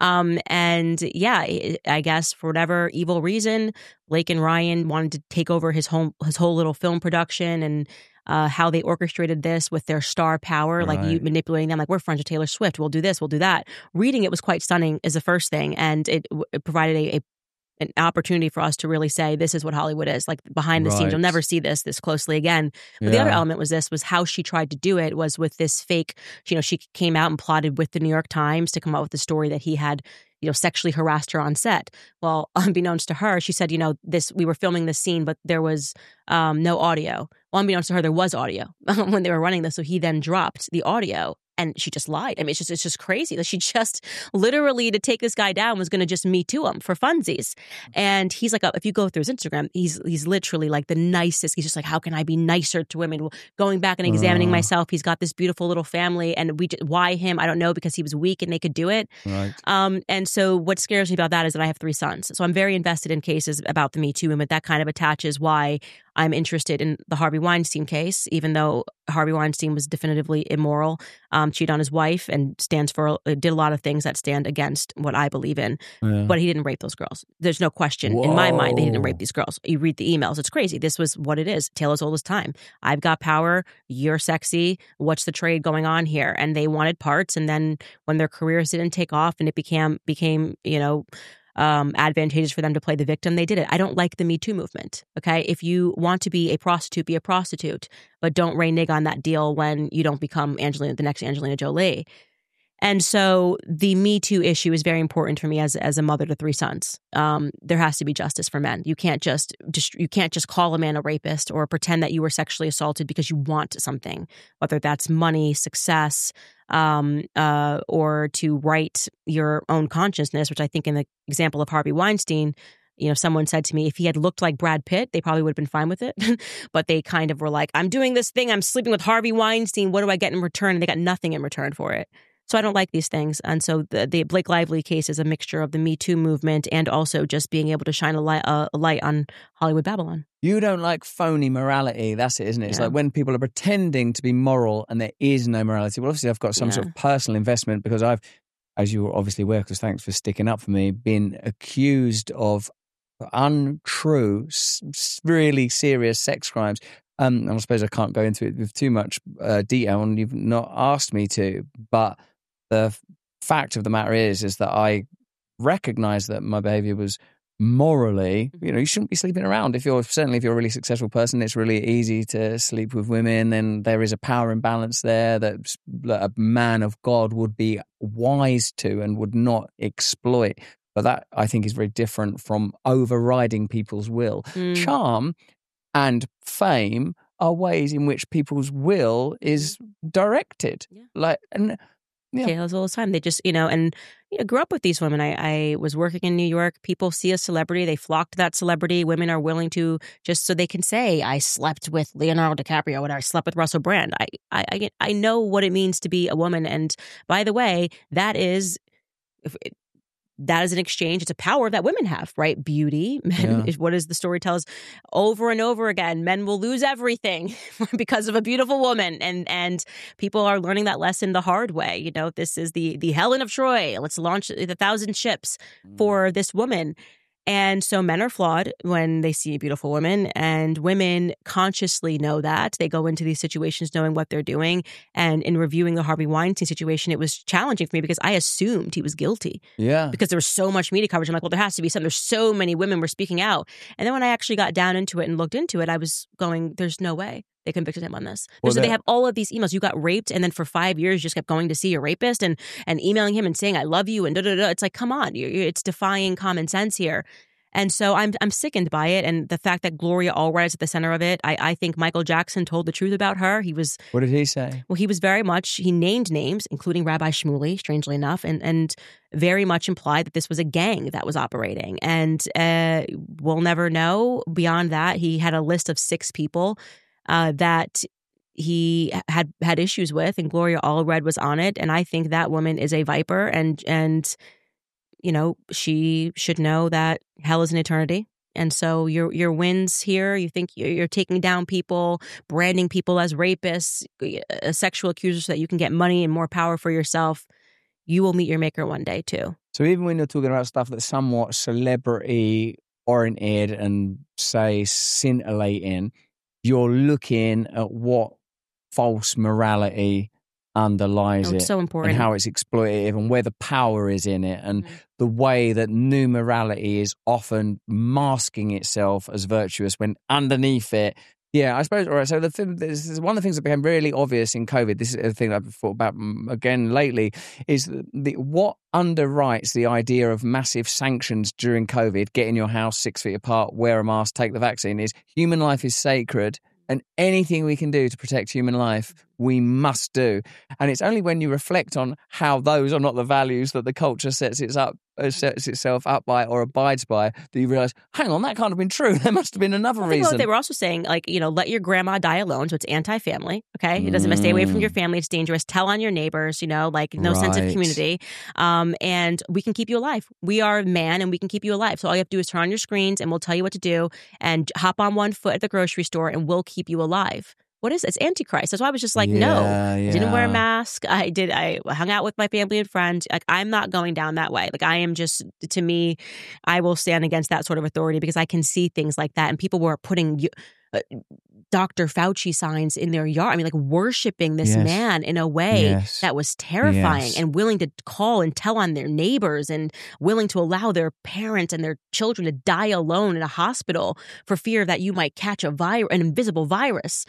And yeah, I guess for whatever evil reason, Blake and Ryan wanted to take over his whole little film production, and how they orchestrated this with their star power, like you manipulating them, like we're friends with Taylor Swift, we'll do this, we'll do that. Reading it was quite stunning is the first thing, and it provided an opportunity for us to really say, this is what Hollywood is, like behind the scenes. You'll never see this closely again. But the other element was how she tried to do it was with this fake, she came out and plotted with the New York Times to come up with the story that he had, sexually harassed her on set. Well, unbeknownst to her, she said, we were filming this scene, but there was no audio. Well, unbeknownst to her, there was audio when they were running this. So he then dropped the audio. And she just lied. I mean, it's just crazy that she just literally, to take this guy down, was going to just Me Too him for funsies. And he's like, if you go through his Instagram, he's literally like the nicest. He's just like, how can I be nicer to women? Going back and examining myself, he's got this beautiful little family, and why him? I don't know, because he was weak and they could do it. Right. And so what scares me about that is that I have 3 sons. So I'm very invested in cases about the Me Too movement. That kind of attaches why I'm interested in the Harvey Weinstein case, even though Harvey Weinstein was definitively immoral, cheated on his wife, and did a lot of things that stand against what I believe in. Yeah. But he didn't rape those girls. There's no question in my mind that he didn't rape these girls. You read the emails. It's crazy. This was what it is. Tale as old as time. I've got power. You're sexy. What's the trade going on here? And they wanted parts. And then when their careers didn't take off and it became advantageous for them to play the victim, they did it. I don't like the Me Too movement. Okay, if you want to be a prostitute, be a prostitute, but don't renege on that deal when you don't become the next Angelina Jolie. And so the Me Too issue is very important for me as a mother to 3 sons. There has to be justice for men. You can't just call a man a rapist or pretend that you were sexually assaulted because you want something, whether that's money, success, or to right your own consciousness, which I think in the example of Harvey Weinstein, someone said to me, if he had looked like Brad Pitt, they probably would have been fine with it. But they kind of were like, I'm doing this thing, I'm sleeping with Harvey Weinstein, what do I get in return? And they got nothing in return for it. So I don't like these things. And so the Blake Lively case is a mixture of the Me Too movement and also just being able to shine a light on Hollywood Babylon. You don't like phony morality. That's it, isn't it? It's like when people are pretending to be moral and there is no morality. Well, obviously, I've got some sort of personal investment because I've, as you obviously aware, because thanks for sticking up for me, been accused of untrue, really serious sex crimes. And I suppose I can't go into it with too much detail, and you've not asked me to, but the fact of the matter is that I recognize that my behavior was morally, you shouldn't be sleeping around. If you're a really successful person, it's really easy to sleep with women, and there is a power imbalance there that a man of God would be wise to and would not exploit. But that, I think, is very different from overriding people's will. Charm and fame are ways in which people's will is directed. Tales all the time. They just, grew up with these women. I was working in New York. People see a celebrity, they flock to that celebrity. Women are willing to, just so they can say, I slept with Leonardo DiCaprio, or I slept with Russell Brand. I know what it means to be a woman. And by the way, that is an exchange. It's a power that women have, right? Beauty. Men, what does the story tell us over and over again? Men will lose everything because of a beautiful woman. And people are learning that lesson the hard way. This is the Helen of Troy. Let's launch the 1,000 ships for this woman. And so men are flawed when they see a beautiful woman, and women consciously know that. They go into these situations knowing what they're doing. And in reviewing the Harvey Weinstein situation, it was challenging for me because I assumed he was guilty. Yeah. Because there was so much media coverage. I'm like, well, there has to be something. There's so many women were speaking out. And then when I actually got down into it and looked into it, I was going, there's no way they convicted him on this. So they have all of these emails. You got raped, and then for 5 years, you just kept going to see your rapist and emailing him and saying, I love you, and da-da-da. It's like, come on, it's defying common sense here. And so I'm sickened by it. And the fact that Gloria Allred is at the center of it, I think Michael Jackson told the truth about her. What did he say? Well, he named names, including Rabbi Shmuley, strangely enough, and very much implied that this was a gang that was operating. And we'll never know. Beyond that, he had a list of 6 people that he had issues with, and Gloria Allred was on it. And I think that woman is a viper, and she should know that hell is an eternity. And so your wins here, you think you're taking down people, branding people as rapists, sexual accusers, so that you can get money and more power for yourself. You will meet your maker one day too. So even when you're talking about stuff that's somewhat celebrity oriented and say scintillating, you're looking at what false morality underlies it, it's so important, and how it's exploitative, and where the power is in it, and the way that new morality is often masking itself as virtuous when underneath it. Yeah, I suppose. All right. So this is one of the things that became really obvious in COVID. This is a thing I've thought about again lately. Is what underwrites the idea of massive sanctions during COVID? Get in your house 6 feet apart, wear a mask, take the vaccine. Is human life is sacred, and anything we can do to protect human life, we must do. And it's only when you reflect on how those are not the values that the culture sets itself up by or abides by that you realise, hang on, that can't have been true. There must have been another reason. They were also saying, like, let your grandma die alone. So it's anti-family. Okay, it doesn't stay away from your family. It's dangerous. Tell on your neighbors. Like no sense of community. And we can keep you alive. We are man, and we can keep you alive. So all you have to do is turn on your screens, and we'll tell you what to do. And hop on one foot at the grocery store, and we'll keep you alive. What is it? It's Antichrist. That's why I was just like, no. I didn't wear a mask. I hung out with my family and friends. Like, I'm not going down that way. Like, I am just, to me, I will stand against that sort of authority because I can see things like that. And people were putting Dr. Fauci signs in their yard. I mean, like, worshiping this man in a way that was terrifying, and willing to call and tell on their neighbors, and willing to allow their parents and their children to die alone in a hospital for fear that you might catch an invisible virus.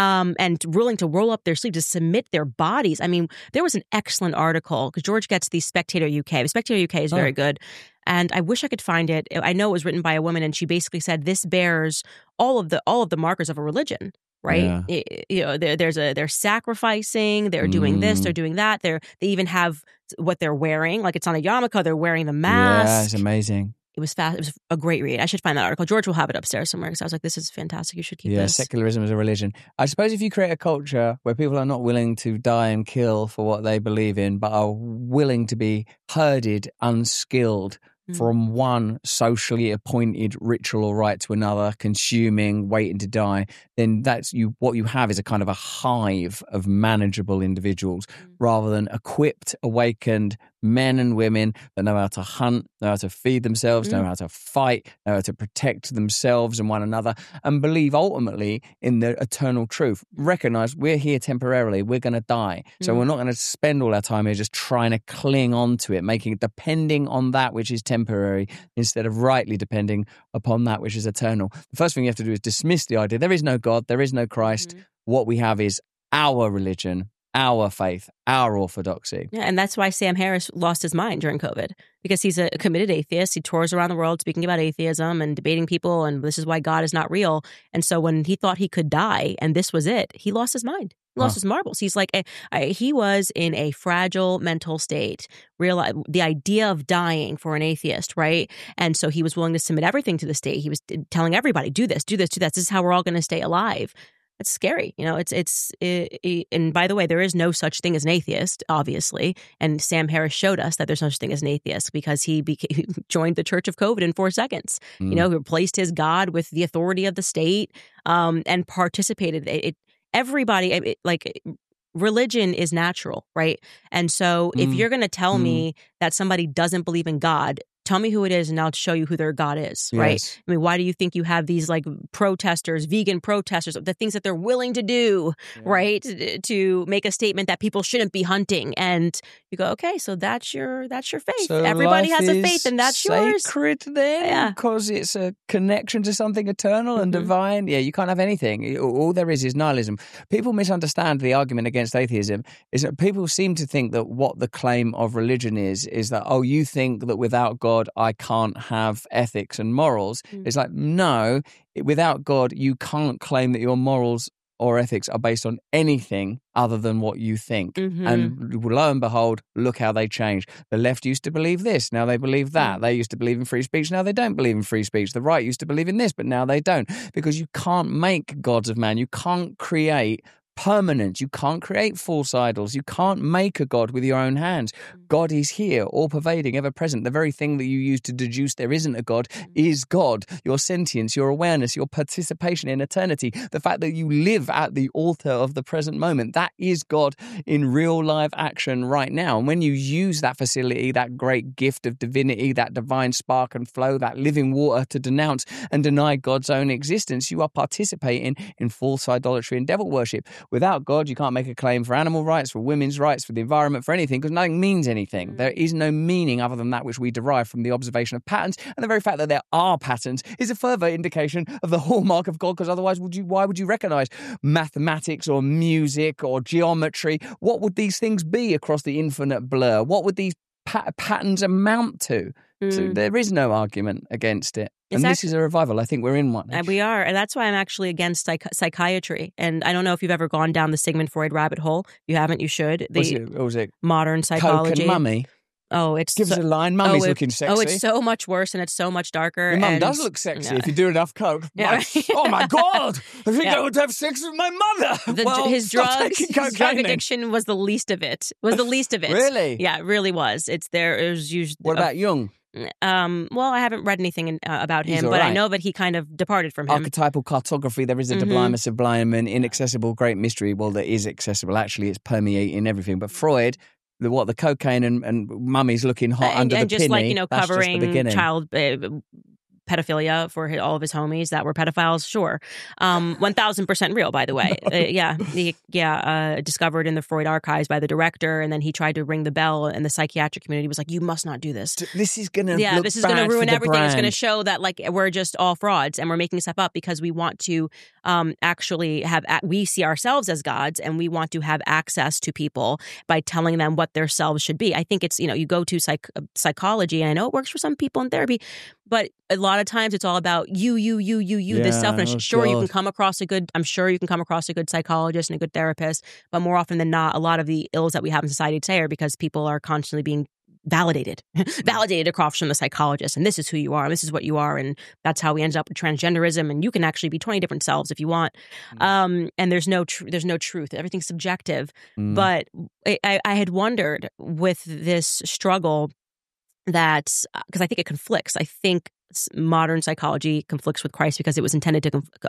And willing to roll up their sleeve to submit their bodies. I mean, there was an excellent article because George gets the Spectator UK. The Spectator UK is very good. And I wish I could find it. I know it was written by a woman, and she basically said this bears all of the markers of a religion, right? Yeah. They're sacrificing, they're doing this, they're doing that. They even have what they're wearing, like it's on a yarmulke. They're wearing the mask. Yeah, it's amazing. It was fast. It was a great read. I should find that article. George will have it upstairs somewhere because I was like, this is fantastic. You should keep this. Yeah, secularism is a religion. I suppose if you create a culture where people are not willing to die and kill for what they believe in, but are willing to be herded, unskilled, from one socially appointed ritual or rite to another, consuming, waiting to die, then what you have is a kind of a hive of manageable individuals rather than equipped, awakened men and women that know how to hunt, know how to feed themselves, know how to fight, know how to protect themselves and one another, and believe ultimately in the eternal truth. Recognize we're here temporarily, we're going to die. So we're not going to spend all our time here just trying to cling on to it, depending on that which is temporary instead of rightly depending upon that which is eternal. The first thing you have to do is dismiss the idea there is no God, there is no Christ. What we have is our religion, our faith, our orthodoxy. Yeah, and that's why Sam Harris lost his mind during COVID, because he's a committed atheist. He tours around the world speaking about atheism and debating people, and this is why God is not real. And so when he thought he could die and this was it, he lost his mind. He lost his marbles. He's like, he was in a fragile mental state. The idea of dying for an atheist, right? And so he was willing to submit everything to the state. He was telling everybody, do this, do this, do that. This is how we're all going to stay alive. It's scary. And by the way, there is no such thing as an atheist, obviously. And Sam Harris showed us that there's no such thing as an atheist because he joined the Church of COVID in 4 seconds. He replaced his God with the authority of the state, and participated. Everybody, religion is natural, right? And so if you're going to tell me that somebody doesn't believe in God, tell me who it is and I'll show you who their God is, right? Yes. I mean, why do you think you have these like protesters, vegan protesters, the things that they're willing to do, right? To make a statement that people shouldn't be hunting. And you go, okay, so that's your faith. So everybody has a faith and that's yours. Sacred then, because it's a connection to something eternal and divine. Yeah, you can't have anything. All there is nihilism. People misunderstand the argument against atheism is that people seem to think that what the claim of religion is that, oh, you think that without God, I can't have ethics and morals. It's like, no, without God, you can't claim that your morals or ethics are based on anything other than what you think. And lo and behold, look how they change. The left used to believe this, now they believe that. They used to believe in free speech, now they don't believe in free speech. The right used to believe in this, but now they don't. Because you can't make gods of man. You can't create permanent. You can't create false idols. You can't make a God with your own hands. God is here, all-pervading, ever-present. The very thing that you use to deduce there isn't a God is God. Your sentience, your awareness, your participation in eternity, the fact that you live at the altar of the present moment, that is God in real live action right now. And when you use that facility, that great gift of divinity, that divine spark and flow, that living water to denounce and deny God's own existence, you are participating in false idolatry and devil worship. Without God, you can't make a claim for animal rights, for women's rights, for the environment, for anything, because nothing means anything. There is no meaning other than that which we derive from the observation of patterns. And the very fact that there are patterns is a further indication of the hallmark of God, because otherwise, why would you recognize mathematics or music or geometry? What would these things be across the infinite blur? What would these patterns amount to? So there is no argument against it. And this is a revival. I think we're in one. And we are. And that's why I'm actually against psychiatry. And I don't know if you've ever gone down the Sigmund Freud rabbit hole. If you haven't, you should. What was it? Modern psychology. Coke and mummy. Oh, it's Give us a line. Mummy's looking sexy. Oh, it's so much worse and it's so much darker. Your mum does look sexy if you do enough coke. Yeah. Oh my God! I think I would have sex with my mother. His drug addiction was the least of it. Really? Yeah, it really was. It was usually. What about Jung? Well, I haven't read anything about him, but I know that he kind of departed from him. Archetypal cartography, there is a sublime, a sublime, and inaccessible great mystery. Well, there is accessible. Actually, it's permeating everything. But Freud, the cocaine and mummy's looking hot under the just pinny. Like, covering child pedophilia for all of his homies that were pedophiles, sure. 1,000% real, by the way. Discovered in the Freud archives by the director, and then he tried to ring the bell, and the psychiatric community was like, you must not do this. This is going to this is going to ruin everything. Brand. It's going to show that like we're just all frauds, and we're making stuff up because we want to actually we see ourselves as gods, and we want to have access to people by telling them what their selves should be. I think it's, you go to psychology, and I know it works for some people in therapy, but a lot of times it's all about you, this stuff. And sure, you can come across a good psychologist and a good therapist, but more often than not, a lot of the ills that we have in society today are because people are constantly being validated across from the psychologist. And this is who you are, and this is what you are. And that's how we end up with transgenderism. And you can actually be 20 different selves if you want. And there's no truth. Everything's subjective. But I had wondered with this struggle that, because I think it conflicts. I think modern psychology conflicts with Christ because it was intended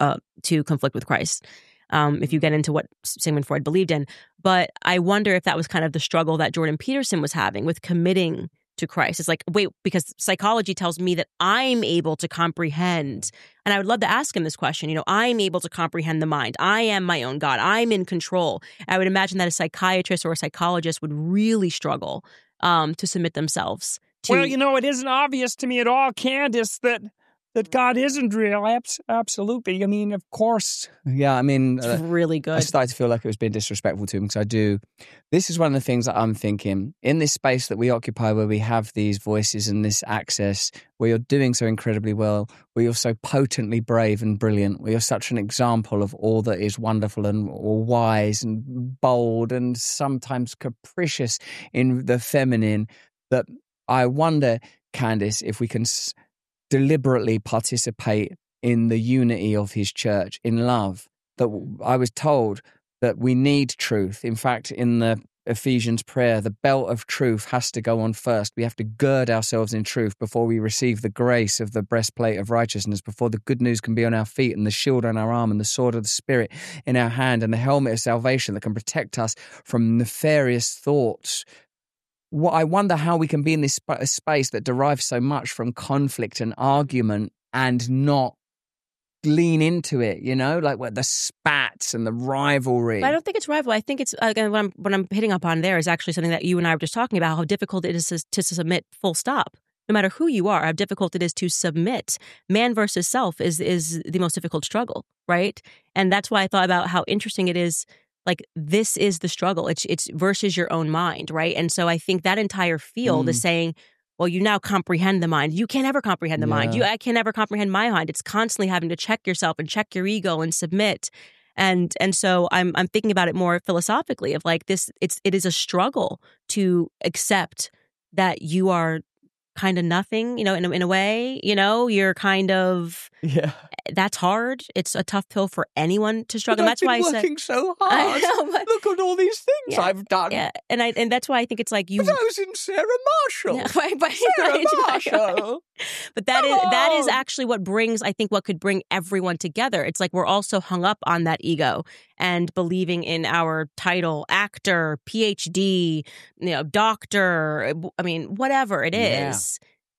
to conflict with Christ. If you get into what Sigmund Freud believed in. But I wonder if that was kind of the struggle that Jordan Peterson was having with committing to Christ. It's like, wait, because psychology tells me that I'm able to comprehend. And I would love to ask him this question. I'm able to comprehend the mind. I am my own God. I'm in control. I would imagine that a psychiatrist or a psychologist would really struggle to submit themselves to. Well, it isn't obvious to me at all, Candace, that God isn't real. Absolutely. I mean, of course. Yeah, I mean... It's really good. I started to feel like it was being disrespectful to him because this is one of the things that I'm thinking. In this space that we occupy where we have these voices and this access, where you're doing so incredibly well, where you're so potently brave and brilliant, where you're such an example of all that is wonderful and wise and bold and sometimes capricious in the feminine, that I wonder, Candace, if we can deliberately participate in the unity of his church in love. That I was told that we need truth. In fact, in the Ephesians prayer, the belt of truth has to go on first. We have to gird ourselves in truth before we receive the grace of the breastplate of righteousness, before the good news can be on our feet and the shield on our arm and the sword of the Spirit in our hand and the helmet of salvation that can protect us from nefarious thoughts. I wonder how we can be in this space that derives so much from conflict and argument and not lean into it, like what the spats and the rivalry. But I don't think it's rivalry. I think it's, again, what I'm hitting up on there is actually something that you and I were just talking about, how difficult it is to submit full stop. No matter who you are, how difficult it is to submit. Man versus self is the most difficult struggle, right? And that's why I thought about how interesting it is. Like, this is the struggle. It's versus your own mind, right? And so I think that entire field is saying, well, you now comprehend the mind. You can't ever comprehend the mind. I can never comprehend my mind. It's constantly having to check yourself and check your ego and submit. And so I'm thinking about it more philosophically of like this. It is a struggle to accept that you are kind of nothing, in a way, you're kind of, that's hard. It's a tough pill for anyone to struggle. But That's why I've been working so hard. Look at all these things I've done. Yeah, and that's why I think it's like you. But I was in Sarah Marshall. Yeah, Sarah Marshall. But that is actually what brings, I think, what could bring everyone together. It's like we're also hung up on that ego and believing in our title, actor, PhD, doctor. I mean, whatever it is.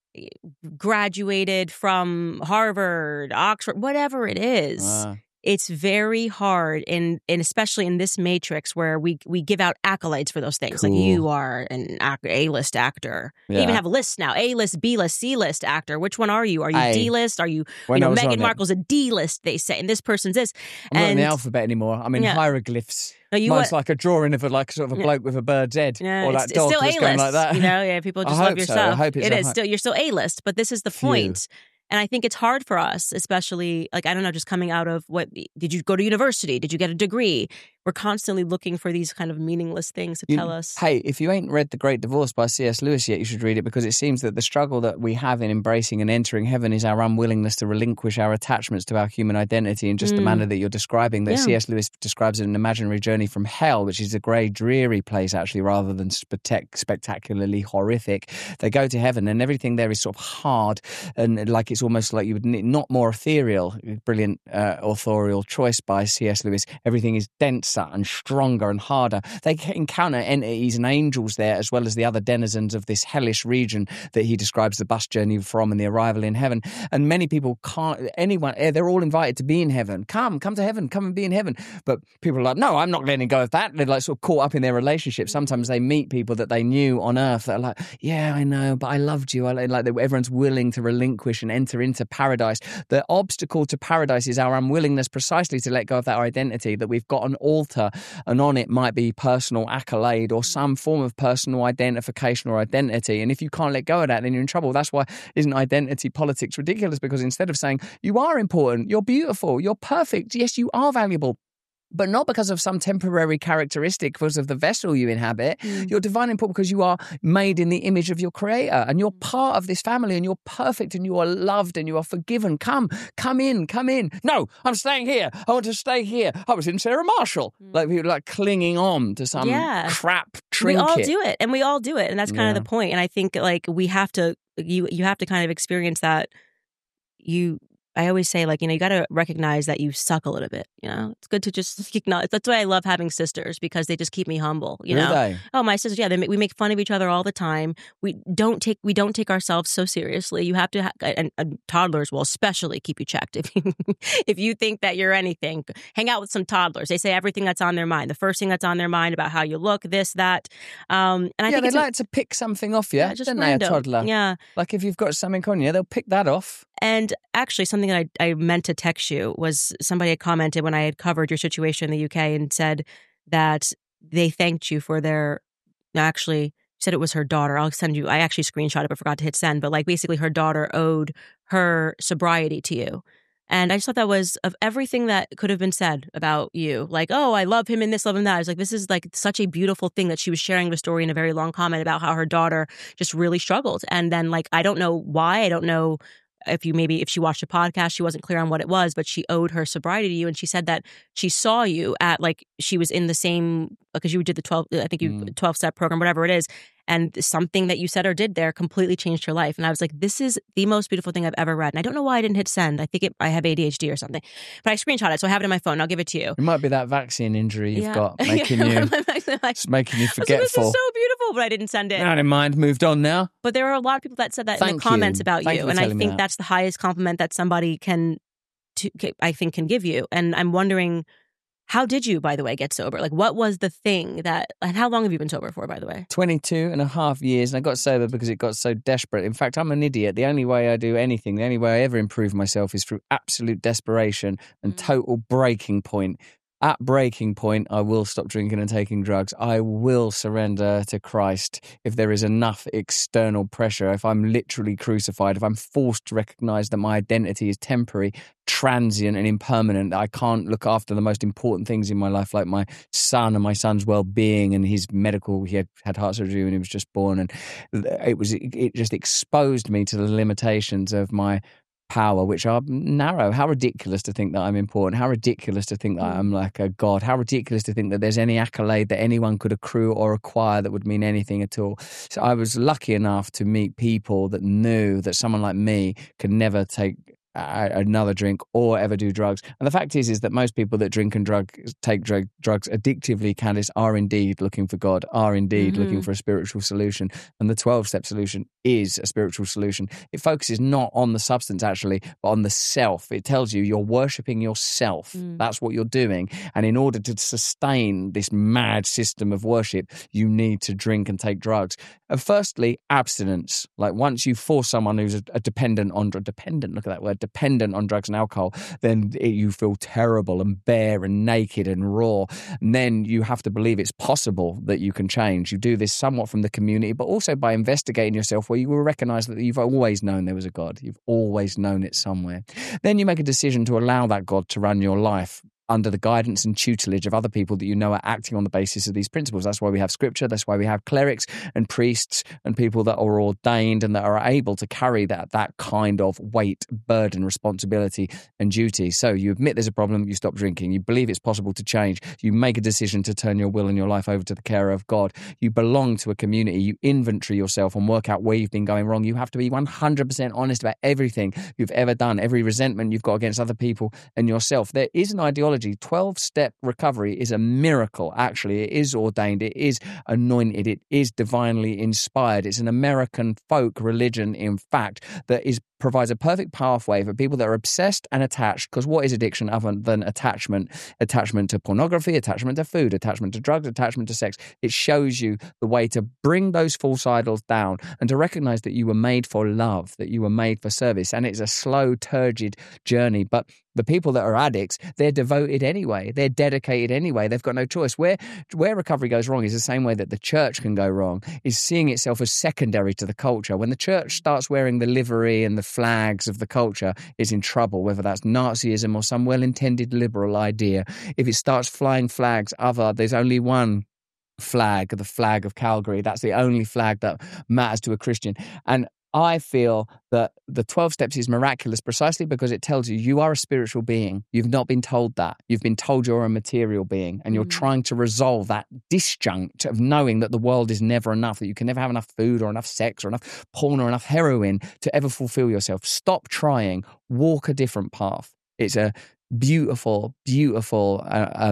Graduated from Harvard, Oxford, whatever it is. It's very hard, and especially in this matrix where we give out accolades for those things. Like you are an A-list actor. They even have lists now: A-list, B-list, C-list actor. Which one are you? Are you D-list? Are you? Meghan Markle's a D-list. They say, and this person's this. I'm not in the alphabet anymore. I'm in hieroglyphs. No, Mine's like a drawing of sort of a bloke with a bird's head, or that dog still that's going like that. People just love your stuff. I hope it is still. You're still A-list, but this is the point. And I think it's hard for us, especially, like, I don't know, just coming out of did you go to university? Did you get a degree? We're constantly looking for these kind of meaningless things to tell us. Hey, if you ain't read The Great Divorce by C.S. Lewis yet, you should read it, because it seems that the struggle that we have in embracing and entering heaven is our unwillingness to relinquish our attachments to our human identity in just the manner that you're describing. That C.S. Lewis describes an imaginary journey from hell, which is a grey, dreary place, actually, rather than spectacularly horrific. They go to heaven and everything there is sort of hard and like it's almost like you would not more ethereal. Brilliant authorial choice by C.S. Lewis. Everything is denser and stronger and harder. They encounter entities and angels there, as well as the other denizens of this hellish region that he describes the bus journey from and the arrival in heaven. And many people they're all invited to be in heaven. Come to heaven, come and be in heaven. But people are like, no, I'm not letting go of that. They're like sort of caught up in their relationship. Sometimes they meet people that they knew on earth that are like, yeah, I know, but I loved you. Everyone's willing to relinquish and enter into paradise. The obstacle to paradise is our unwillingness precisely to let go of that identity, that we've got an altar and on it might be personal accolade or some form of personal identification or identity. And if you can't let go of that, then you're in trouble. That's why isn't identity politics ridiculous? Because instead of saying you are important, you're beautiful, you're perfect, yes, you are valuable, but not because of some temporary characteristic, because of the vessel you inhabit. You're divine and important because you are made in the image of your creator and you're part of this family and you're perfect and you are loved and you are forgiven. Come in. No, I'm staying here. I want to stay here. I was in Sarah Marshall. Like people like clinging on to some crap trinket. We all do it. And that's kind of the point. And I think like we have to, you have to kind of experience that I always say, like, you got to recognize that you suck a little bit, It's good to just acknowledge. That's why I love having sisters, because they just keep me humble, Really? Oh, my sisters, we make fun of each other all the time. We don't take ourselves so seriously. You have to, and toddlers will especially keep you checked. If you think that you're anything, hang out with some toddlers. They say everything that's on their mind. The first thing that's on their mind about how you look, this, that. And I think they'd like to pick something off you, just don't random. they, a toddler? Yeah. Like if you've got something on you, they'll pick that off. And actually, something that I meant to text you was somebody had commented when I had covered your situation in the UK and said that they thanked you for actually said it was her daughter. I'll send you, I actually screenshot it but forgot to hit send, but like basically her daughter owed her sobriety to you. And I just thought that was, of everything that could have been said about you, like, oh, I love him in this, love him that. I was like, this is like such a beautiful thing that she was sharing the story in a very long comment about how her daughter just really struggled. And then like, I don't know why, I don't know if she watched a podcast, she wasn't clear on what it was, but she owed her sobriety to you. And she said that she saw you at she was in the same, because you did the 12-step program, whatever it is. And something that you said or did there completely changed her life. And I was like, this is the most beautiful thing I've ever read. And I don't know why I didn't hit send. I think I have ADHD or something. But I screenshot it, so I have it in my phone. I'll give it to you. It might be that vaccine injury you've got making making you forgetful. This is so beautiful, but I didn't send it. I didn't mind. Moved on now. But there are a lot of people that said that in the comments about you. And I think that's the highest compliment that somebody can give you. And I'm wondering, how did you, by the way, get sober? Like, what was the thing and how long have you been sober for, by the way? 22 and a half years. And I got sober because it got so desperate. In fact, I'm an idiot. The only way I do anything, the only way I ever improve myself is through absolute desperation and total breaking point. at breaking point, I will stop drinking and taking drugs. I will surrender to Christ if there is enough external pressure, if I'm literally crucified, if I'm forced to recognize that my identity is temporary, transient and impermanent, that I can't look after the most important things in my life, like my son and my son's well-being and his medical. He had heart surgery when he was just born, and it just exposed me to the limitations of my power, which are narrow. How ridiculous to think that I'm important. How ridiculous to think that I'm like a god. How ridiculous to think that there's any accolade that anyone could accrue or acquire that would mean anything at all. So I was lucky enough to meet people that knew that someone like me could never take another drink or ever do drugs. And the fact is that most people that drink and take drugs addictively, Candice, are indeed looking for God, are indeed looking for a spiritual solution. And the 12-step solution is a spiritual solution. It focuses not on the substance actually, but on the self. It tells you you're worshipping yourself. That's what you're doing. And in order to sustain this mad system of worship, you need to drink and take drugs. And firstly, abstinence. Like once you force someone who's a dependent, look at that word, dependent on drugs and alcohol, then you feel terrible and bare and naked and raw. And then you have to believe it's possible that you can change. You do this somewhat from the community, but also by investigating yourself, where you will recognize that you've always known there was a God. You've always known it somewhere. Then you make a decision to allow that God to run your life under the guidance and tutelage of other people that you know are acting on the basis of these principles. That's why we have scripture. That's why we have clerics and priests and people that are ordained and that are able to carry that kind of weight, burden, responsibility and duty. So you admit there's a problem, you stop drinking. You believe it's possible to change. You make a decision to turn your will and your life over to the care of God. You belong to a community. You inventory yourself and work out where you've been going wrong. You have to be 100% honest about everything you've ever done, every resentment you've got against other people and yourself. There is an ideology. 12-step recovery is a miracle, actually. It is ordained. It is anointed. It is divinely inspired. It's an American folk religion, in fact, that provides a perfect pathway for people that are obsessed and attached. Because what is addiction other than attachment? Attachment to pornography, attachment to food, attachment to drugs, attachment to sex. It shows you the way to bring those false idols down and to recognize that you were made for love, that you were made for service. And it's a slow, turgid journey. But the people that are addicts, they're devoted anyway. They're dedicated anyway. They've got no choice. Where recovery goes wrong is the same way that the church can go wrong, is seeing itself as secondary to the culture. When the church starts wearing the livery and the flags of the culture, is in trouble, whether that's Nazism or some well-intended liberal idea. If it starts flying flags there's only one flag, the flag of Calgary. That's the only flag that matters to a Christian. And I feel that the 12 steps is miraculous precisely because it tells you are a spiritual being. You've not been told that. You've been told you're a material being, and you're trying to resolve that disjunct of knowing that the world is never enough, that you can never have enough food or enough sex or enough porn or enough heroin to ever fulfill yourself. Stop trying. Walk a different path. It's a beautiful, beautiful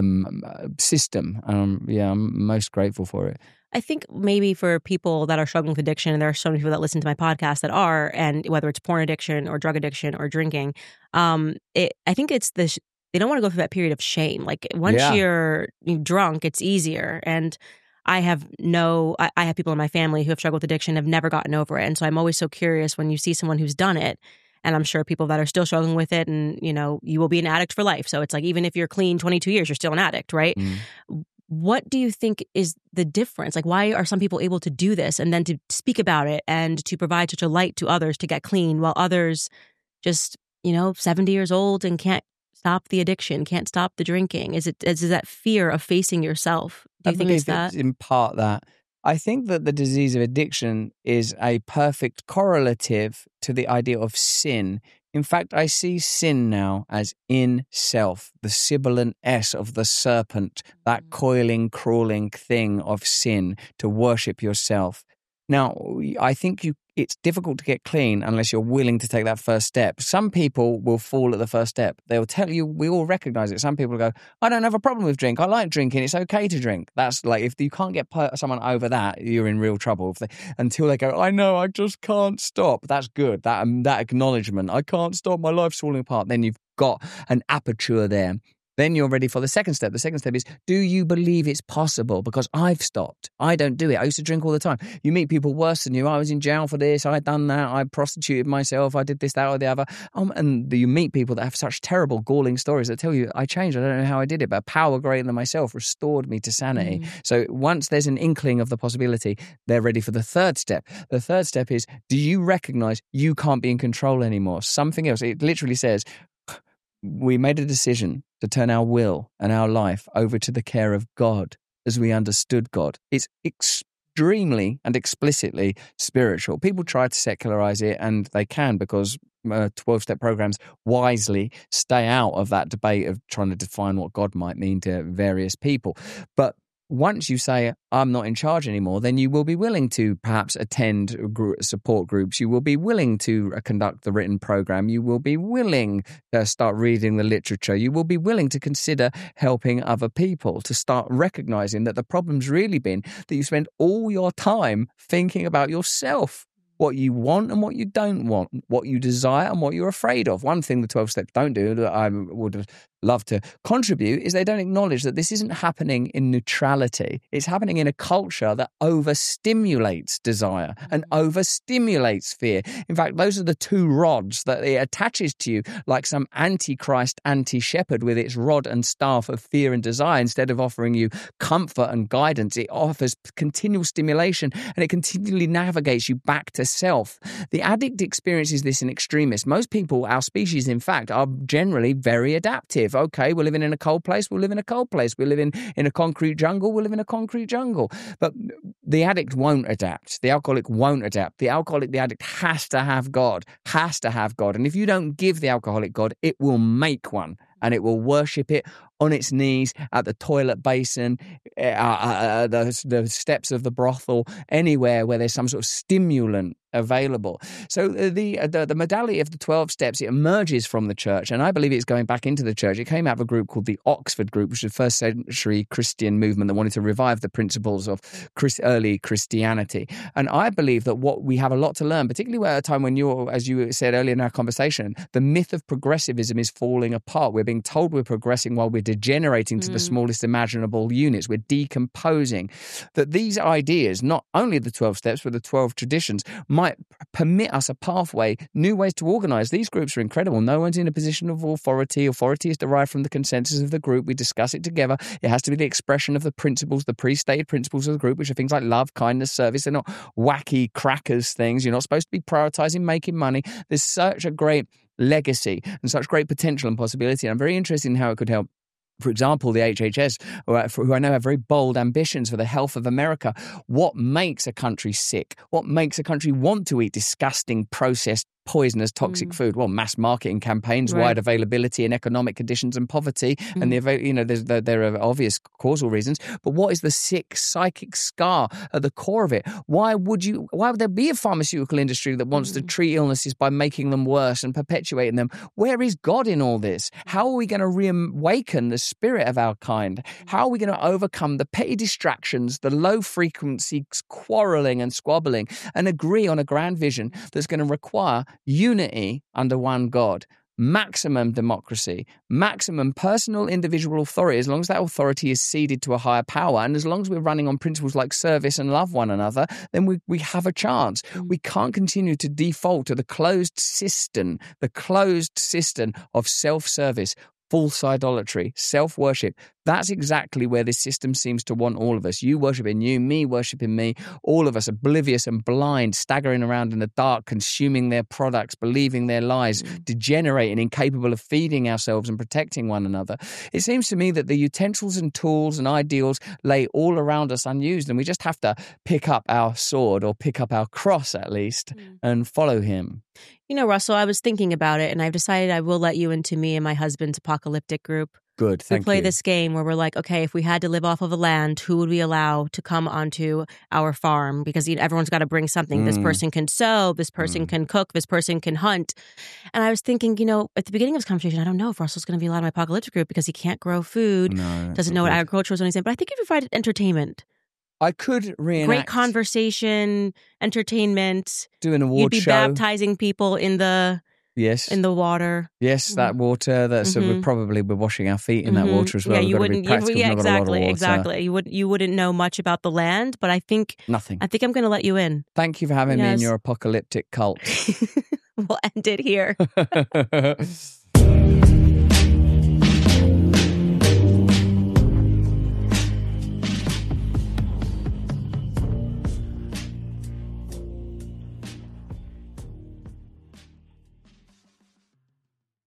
system. I'm most grateful for it. I think maybe for people that are struggling with addiction, and there are so many people that listen to my podcast that are, and whether it's porn addiction or drug addiction or drinking, I think it's this. They don't want to go through that period of shame. Like once you're drunk, it's easier. And I have people in my family who have struggled with addiction, have never gotten over it. And so I'm always so curious when you see someone who's done it. And I'm sure people that are still struggling with it, and you will be an addict for life. So it's like, even if you're clean 22 years, you're still an addict, right? What do you think is the difference? Like, why are some people able to do this and then to speak about it and to provide such a light to others to get clean, while others just, 70 years old and can't stop the addiction, can't stop the drinking? Is that fear of facing yourself? Do you think it's that? It's in part that. I think that the disease of addiction is a perfect correlative to the idea of sin. In fact, I see sin now as in self, the sibilant S of the serpent, that coiling, crawling thing of sin, to worship yourself. Now, I think it's difficult to get clean unless you're willing to take that first step. Some people will fall at the first step. They'll tell you, we all recognize it. Some people go, I don't have a problem with drink. I like drinking. It's okay to drink. That's like, if you can't get someone over that, you're in real trouble. Until they go, I know, I just can't stop. That's good. That acknowledgement, I can't stop, my life's falling apart. Then you've got an aperture there. Then you're ready for the second step. The second step is, do you believe it's possible? Because I've stopped. I don't do it. I used to drink all the time. You meet people worse than you. I was in jail for this. I had done that. I prostituted myself. I did this, that, or the other. And you meet people that have such terrible, galling stories that tell you, I changed. I don't know how I did it, but a power greater than myself restored me to sanity. So once there's an inkling of the possibility, they're ready for the third step. The third step is, do you recognize you can't be in control anymore? Something else. It literally says, we made a decision to turn our will and our life over to the care of God as we understood God. It's extremely and explicitly spiritual. People try to secularize it, and they can, because 12-step programs wisely stay out of that debate of trying to define what God might mean to various people. But once you say, I'm not in charge anymore, then you will be willing to perhaps attend support groups. You will be willing to conduct the written program. You will be willing to start reading the literature. You will be willing to consider helping other people, to start recognizing that the problem's really been that you spend all your time thinking about yourself. What you want and what you don't want, what you desire and what you're afraid of. One thing the 12 steps don't do that I would love to contribute is they don't acknowledge that this isn't happening in neutrality. It's happening in a culture that overstimulates desire and overstimulates fear. In fact, those are the two rods that it attaches to you like some antichrist, anti-shepherd with its rod and staff of fear and desire. Instead of offering you comfort and guidance, it offers continual stimulation and it continually navigates you back to self. The addict experiences this in extremis. Most people, our species, in fact, are generally very adaptive. Okay, we're living in a cold place, we'll live in a cold place. We're living in a concrete jungle, we'll live in a concrete jungle. But the addict won't adapt. The alcoholic won't adapt. The addict has to have God, has to have God. And if you don't give the alcoholic God, it will make one. And it will worship it on its knees, at the toilet basin, the steps of the brothel, anywhere where there's some sort of stimulant available. So the modality of the 12 steps, it emerges from the church, and I believe it's going back into the church. It came out of a group called the Oxford Group, which was a first century Christian movement that wanted to revive the principles of early Christianity. And I believe that what we have a lot to learn, particularly at a time when as you said earlier in our conversation, the myth of progressivism is falling apart. We're being told we're progressing while we're degenerating to the smallest imaginable units. We're decomposing. That these ideas, not only the 12 steps, but the 12 traditions, might permit us a pathway, new ways to organize. These groups are incredible. No one's in a position of authority. Authority is derived from the consensus of the group. We discuss it together. It has to be the expression of the principles, the pre-stated principles of the group, which are things like love, kindness, service. They're not wacky crackers things. You're not supposed to be prioritizing making money. There's such a great legacy and such great potential and possibility. And I'm very interested in how it could help. For example, the HHS, who I know have very bold ambitions for the health of America. What makes a country sick? What makes a country want to eat disgusting, processed, poisonous, toxic food? Well, mass marketing campaigns, wide availability and economic conditions and poverty. And there are obvious causal reasons. But what is the sick psychic scar at the core of it? Why would there be a pharmaceutical industry that wants to treat illnesses by making them worse and perpetuating them? Where is God in all this? How are we going to reawaken the spirit of our kind? How are we going to overcome the petty distractions, the low frequency quarreling and squabbling, and agree on a grand vision that's going to require unity under one God, maximum democracy, maximum personal individual authority, as long as that authority is ceded to a higher power, and as long as we're running on principles like service and love one another, then we have a chance. We can't continue to default to the closed system of self-service, false idolatry, self-worship. That's exactly where this system seems to want all of us. You worshiping you, me worshiping me, all of us oblivious and blind, staggering around in the dark, consuming their products, believing their lies, degenerating, incapable of feeding ourselves and protecting one another. It seems to me that the utensils and tools and ideals lay all around us unused, and we just have to pick up our sword, or pick up our cross at least, and follow him. You know, Russell, I was thinking about it, and I've decided I will let you into me and my husband's apocalyptic group. Good, thank you. We play this game where we're like, okay, if we had to live off of a land, who would we allow to come onto our farm? Because everyone's got to bring something. This person can sew, this person can cook, this person can hunt. And I was thinking, at the beginning of this conversation, I don't know if Russell's going to be allowed in my apocalyptic group because he can't grow food, doesn't know what agriculture is or anything. But I think he provided entertainment. I could reenact. Great conversation, entertainment. Do an award show. You'd be baptizing people in the Yes. in the water. Yes, that water. That's we're washing our feet in that water as well. Yeah, We've got to be practical. yeah, We've not got a lot of water. exactly. You wouldn't know much about the land, but I think Nothing. I'm going to let you in. Thank you for having me in your apocalyptic cult. We'll end it here.